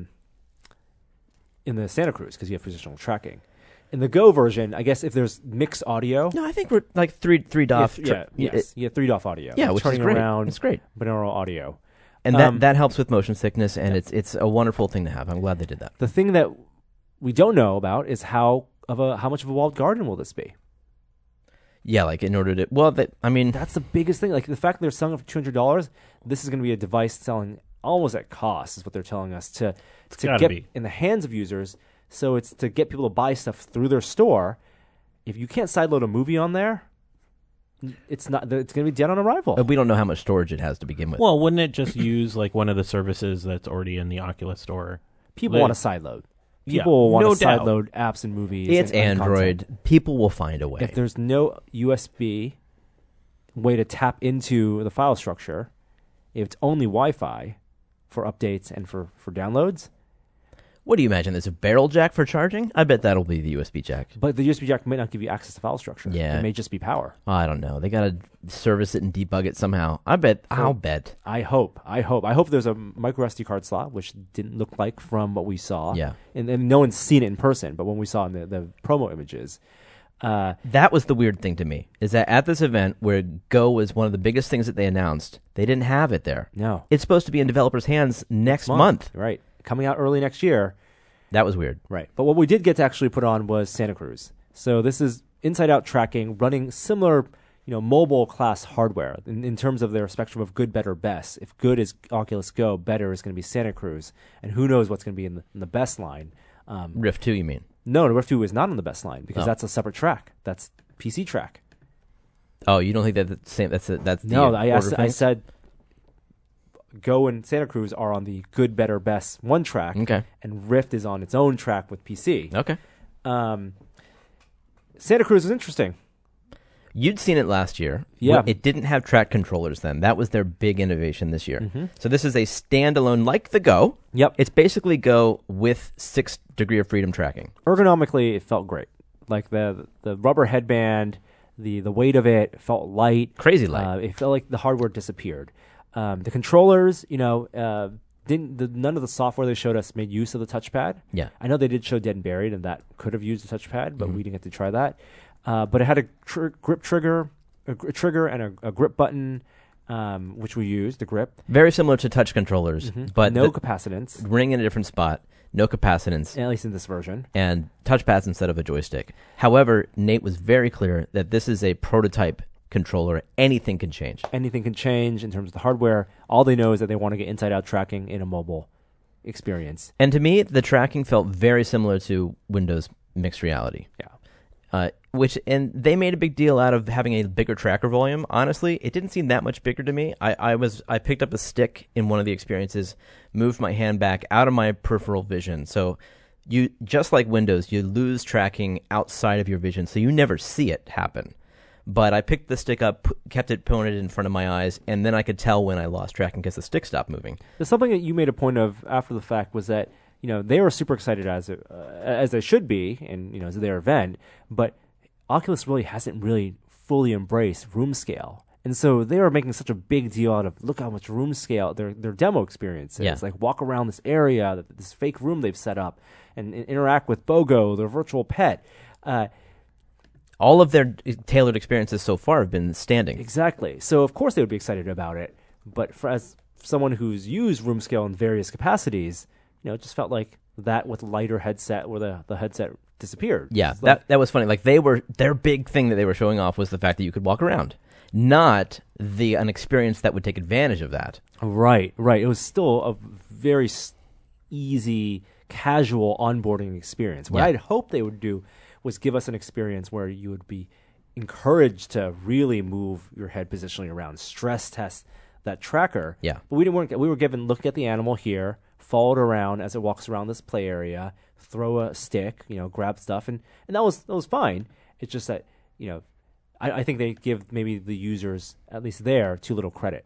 the Santa Cruz because you have positional tracking. In the Go version, I guess if there's mixed audio, No, I think we're like three DOF. you have 3 DOF audio. Yeah, which is turning great. around It's great. binaural audio. And that helps with motion sickness, and it's a wonderful thing to have. I'm glad they did that. The thing that we don't know about is how much of a walled garden will this be? Yeah, like in order to That's the biggest thing. Like the fact that they're selling it for $200, this is going to be a device selling almost at cost, is what they're telling us to gotta get be. in the hands of users. So it's to get people to buy stuff through their store. If you can't sideload a movie on there, it's going to be dead on arrival. we don't know how much storage it has to begin with. Well, wouldn't it just use like one of the services that's already in the Oculus store? People want to sideload. Yeah, People want no to doubt. sideload apps and movies. it's and Android. content. People will find a way. If there's no USB way to tap into the file structure, if it's only Wi-Fi for updates and for downloads, What do you imagine? There's a barrel jack for charging? I bet that'll be the USB jack. but the USB jack might not give you access to file structure. Yeah. It may just be power. I don't know. They got to service it and debug it somehow. I'll bet. I hope there's a micro SD card slot, which didn't look like from what we saw. Yeah. And no one's seen it in person, but when we saw in the promo images, That was the weird thing to me, is that at this event where Go was one of the biggest things that they announced, they didn't have it there. no. It's supposed to be in developers' hands next month. Right. Coming out early next year. That was weird. Right. But what we did get to actually put on was Santa Cruz. So this is inside-out tracking, running similar, mobile class hardware in terms of their spectrum of good, better, best. If good is Oculus Go, better is going to be Santa Cruz, and who knows what's going to be in the best line. Rift 2, you mean? No, the Rift 2 is not on the best line because Oh. that's a separate track. That's PC track. Oh, you don't think that's the same? That's the No, order of I things? said Go and Santa Cruz are on the good, better, best one track, Okay. and Rift is on its own track with PC. Okay. Santa Cruz is interesting. You'd seen it last year. Yeah. It didn't have track controllers then. That was their big innovation this year. Mm-hmm. So this is a standalone, like the Go. Yep. It's basically Go with 6 degree of freedom tracking. Ergonomically, it felt great. Like the rubber headband, the weight of it felt light. Crazy light. It felt like the hardware disappeared. The controllers, none of the software they showed us made use of the touchpad. Yeah. I know they did show Dead and Buried, and that could have used the touchpad, but we didn't get to try that. But it had a grip trigger, a trigger, and a grip button. which we use, the grip. Very similar to touch controllers, but no capacitance, ring in a different spot, no capacitance, at least in this version. and touchpads instead of a joystick. However, Nate was very clear that this is a prototype controller. Anything can change. Anything can change in terms of the hardware. All they know is that they want to get inside-out tracking in a mobile experience. And to me, the tracking felt very similar to Windows mixed reality. Yeah. And they made a big deal out of having a bigger tracker volume. Honestly, it didn't seem that much bigger to me. I picked up a stick in one of the experiences, moved my hand back out of my peripheral vision. So you, just like Windows, you lose tracking outside of your vision, so you never see it happen. But I picked the stick up, kept it pointed in front of my eyes, and then I could tell when I lost tracking because the stick stopped moving. There's something that you made a point of after the fact was that they were super excited as they should be, and as their event, but Oculus really hasn't really fully embraced room scale. And so they were making such a big deal out of, look how much room scale their demo experience is. Yeah. Like, walk around this area, this fake room they've set up, and interact with BOGO, their virtual pet. All of their tailored experiences so far have been standing. Exactly. So, of course, they would be excited about it. But as someone who's used room scale in various capacities, it just felt like that with lighter headset where the headset disappeared. Yeah, It's like, that was funny. Like, their big thing that they were showing off was the fact that you could walk around, not an experience that would take advantage of that. Right. It was still a very easy, casual onboarding experience. What Yeah. I'd hoped they would do was give us an experience where you would be encouraged to really move your head positionally around, stress test that tracker. Yeah. But we were given, look at the animal here, follow it around as it walks around this play area, throw a stick, grab stuff, and that was fine. It's just that, I think they give maybe the users, at least there, too little credit.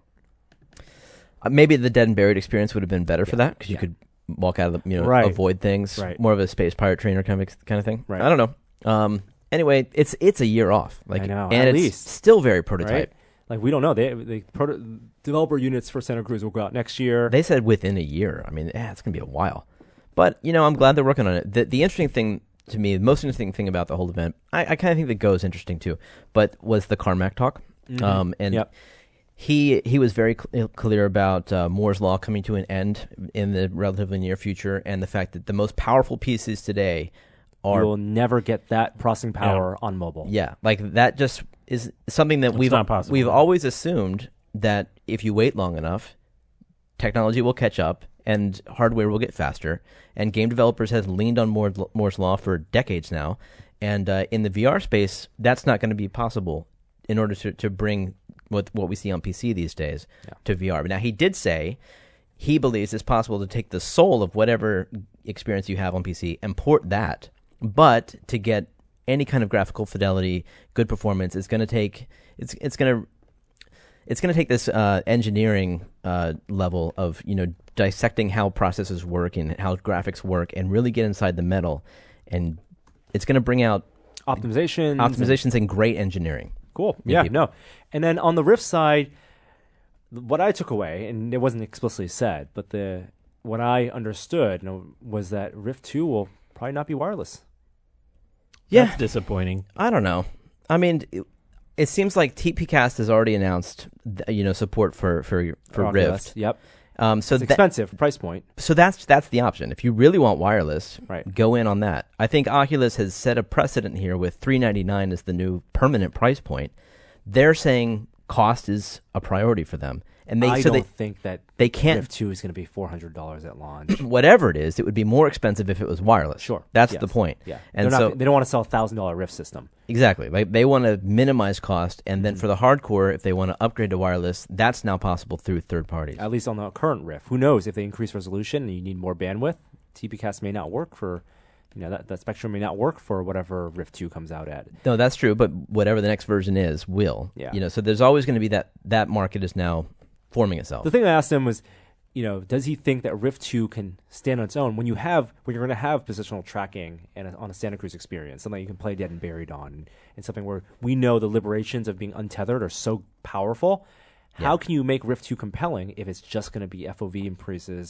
Maybe the Dead and Buried experience would have been better for that because you Yeah. could walk out of the, Right. avoid things. Right. More of a space pirate trainer kind of thing. Right. I don't know. Anyway, it's a year off. Like, I know, and at it's least. still very prototype. Right? Like, we don't know. The developer units for Santa Cruz will go out next year. They said within a year. I mean, it's going to be a while. But, I'm glad they're working on it. The interesting thing to me, the most interesting thing about the whole event, I kind of think that Go is interesting too, but was the Carmack talk. And Yep. he was very clear about Moore's Law coming to an end in the relatively near future, and the fact that the most powerful pieces today are... You'll never get that processing power on mobile. Yeah, like that just is something that not possible. we've always assumed that if you wait long enough, technology will catch up and hardware will get faster. And game developers have leaned on Moore's Law for decades now. And in the VR space, that's not going to be possible in order to bring what we see on PC these days to VR. But now, he did say he believes it's possible to take the soul of whatever experience you have on PC and port that. But to get any kind of graphical fidelity, good performance, it's going to take this engineering level of dissecting how processors work and how graphics work, and really get inside the metal, and it's going to bring out optimizations and great engineering. Cool. in Yeah. people. No. And then on the Rift side, what I took away, and it wasn't explicitly said, but what I understood was that Rift 2 will probably not be wireless. Yeah, That's disappointing. I don't know. I mean, it seems like TPcast has already announced support for Oculus. Rift. Yep. So It's that, expensive price point. so that's the option. If you really want wireless, Right. go in on that. I think Oculus has set a precedent here with $399 as the new permanent price point. They're saying cost is a priority for them, and I don't think that they can't. Rift 2 is going to be $400 at launch. Whatever it is, it would be more expensive if it was wireless. Sure. That's Yes. the point. Yeah. And they don't want to sell a $1,000 Rift system. exactly, like they want to minimize cost, and then for the hardcore, if they want to upgrade to wireless, that's now possible through third parties. At least on the current Rift. Who knows if they increase resolution and you need more bandwidth, TPcast may not work for, that spectrum may not work for whatever Rift 2 comes out at. No, that's true, but whatever the next version is, will. Yeah. So there's always going to be that market is now forming itself. The thing I asked him was, does he think that Rift 2 can stand on its own when you're going to have positional tracking on a Santa Cruz experience, something you can play Dead and Buried on, and something where we know the liberations of being untethered are so powerful. How can you make Rift 2 compelling if it's just going to be FOV increases,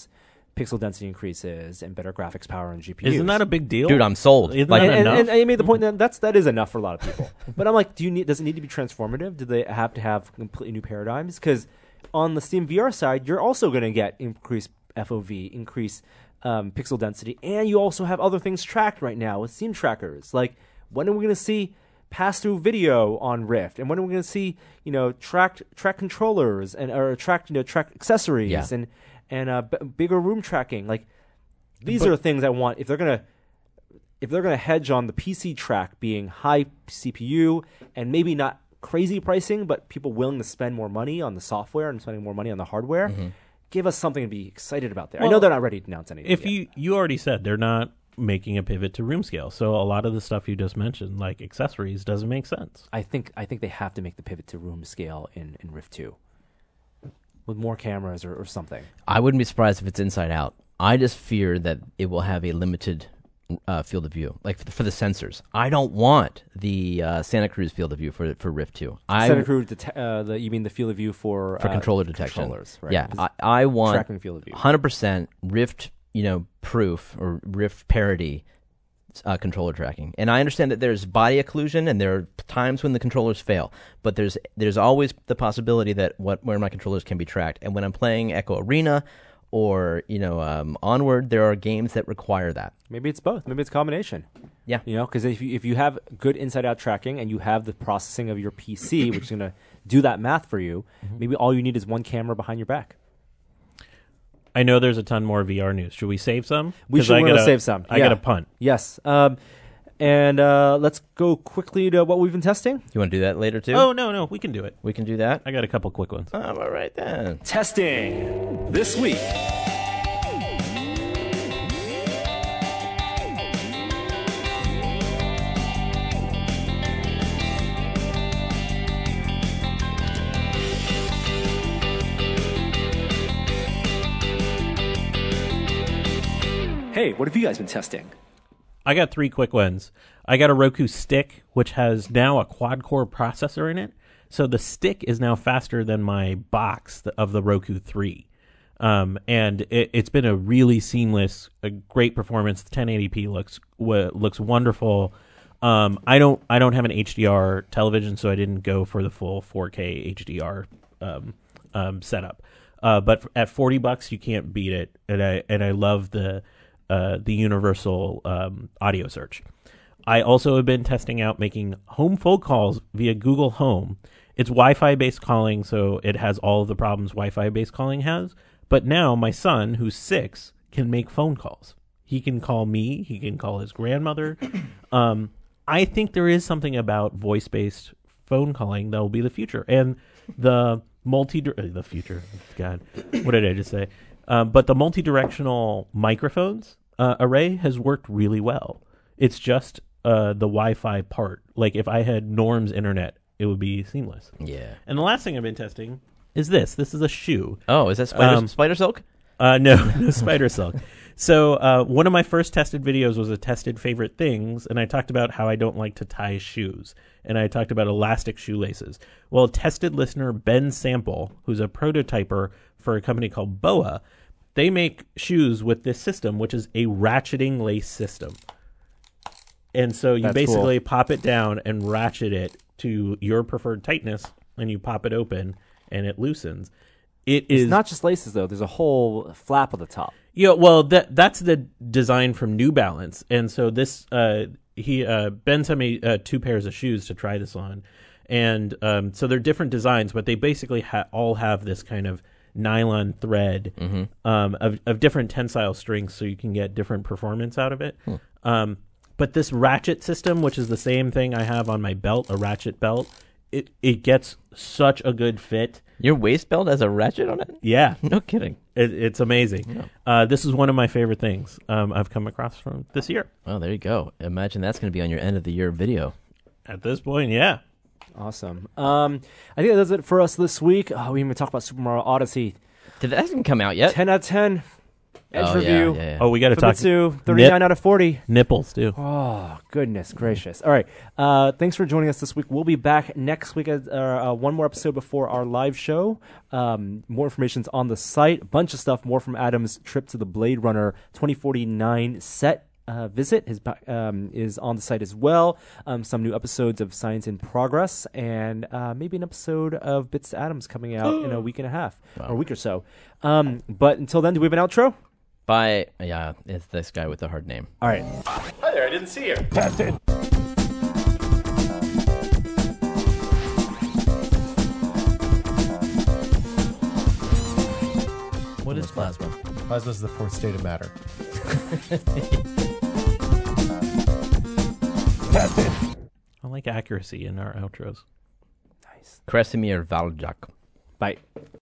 pixel density increases and better graphics power and GPUs. Isn't that a big deal? Dude, I'm sold. Isn't Like, that enough? and I made the point that is enough for a lot of people. But I'm like, does it need to be transformative? Do they have to have completely new paradigms? Because on the Steam VR side, you're also going to get increased FOV, increased pixel density, and you also have other things tracked right now with Steam trackers. Like, when are we going to see pass-through video on Rift, and when are we going to see track controllers or track accessories and bigger room tracking? Like, these are things I want if they're gonna hedge on the PC track being high CPU and maybe not crazy pricing, but people willing to spend more money on the software and spending more money on the hardware. Mm-hmm. Give us something to be excited about there. Well, I know they're not ready to announce anything. If yet. you already said they're not making a pivot to room scale, so a lot of the stuff you just mentioned, like accessories, doesn't make sense. I think they have to make the pivot to room scale in Rift 2 with more cameras or something. I wouldn't be surprised if it's inside out. I just fear that it will have a limited field of view, like for the sensors. I don't want the Santa Cruz field of view for Rift 2. Santa Cruz, you mean the field of view for controller detection? Controllers, right? Yeah, I want tracking field of view. 100% Rift, proof or Rift parity controller tracking. And I understand that there's body occlusion and there are times when the controllers fail, but there's always the possibility that where my controllers can be tracked. And when I'm playing Echo Arena or Onward, there are games that require that. Maybe it's both. Maybe it's a combination. Yeah. Because if you have good inside-out tracking and you have the processing of your PC, which is going to do that math for you, maybe all you need is one camera behind your back. I know there's a ton more VR news. Should we save some? We should save some. I got a punt. Yes. And let's go quickly to what we've been testing. You want to do that later too? Oh, no, we can do it. We can do that? I got a couple quick ones. Oh, all right then. Testing this week. Hey, what have you guys been testing? I got 3 quick ones. I got a Roku Stick, which has now a quad-core processor in it. So the stick is now faster than my box of the Roku 3. And it's been a really seamless, a great performance. The 1080p looks wonderful. I don't have an HDR television, so I didn't go for the full 4K HDR setup. But at $40, you can't beat it. And I love the universal audio search. I also have been testing out making home phone calls via Google Home. It's Wi-Fi based calling, so it has all of the problems Wi-Fi based calling has. But now my son, who's 6, can make phone calls. He can call me. He can call his grandmother. I think there is something about voice based phone calling that will be the future, and the future. God, what did I just say? But the multi-directional microphones array has worked really well. It's just the Wi-Fi part. Like if I had Norm's internet, it would be seamless. Yeah. And the last thing I've been testing is this. This is a shoe. Oh, is that Spider Silk? No, Spider Silk. So one of my first tested videos was a tested favorite things, and I talked about how I don't like to tie shoes, and I talked about elastic shoelaces. Well, tested listener Ben Sample, who's a prototyper for a company called BOA, they make shoes with this system, which is a ratcheting lace system. And so you basically pop it down and ratchet it to your preferred tightness, and you pop it open, and it loosens. It's not just laces, though. There's a whole flap at the top. Yeah, well, that's the design from New Balance. And so this, Ben sent me 2 pairs of shoes to try this on. And so they're different designs, but they basically all have this kind of nylon thread of different tensile strengths, so you can get different performance out of it. But this ratchet system, which is the same thing I have on my belt, a ratchet belt, it gets such a good fit. Your waist belt has a ratchet on it? Yeah. No kidding. It's amazing. Yeah. This is one of my favorite things I've come across from this year. Oh, there you go. Imagine that's going to be on your end of the year video. At this point, yeah. Awesome. I think that does it for us this week. We even talk about Super Mario Odyssey. Did that even come out yet? 10 out of 10. Edge Oh, review. Yeah. Oh, we got to talk Famitsu, 39 out of 40. nipples too. Oh, goodness gracious. All right. Thanks for joining us this week. We'll be back next week as one more episode before our live show. More information's on the site. A bunch of stuff more from Adam's trip to the Blade Runner 2049 set visit is on the site as well. Some new episodes of Science in Progress, and maybe an episode of Bits to Atoms coming out in a week and a half or a week or so. But until then, do we have an outro? Yeah, it's this guy with the hard name. All right. Hi there, I didn't see you. What is plasma? Plasma is the fourth state of matter. I like accuracy in our outros. Nice. Krasimir Valjak. Bye.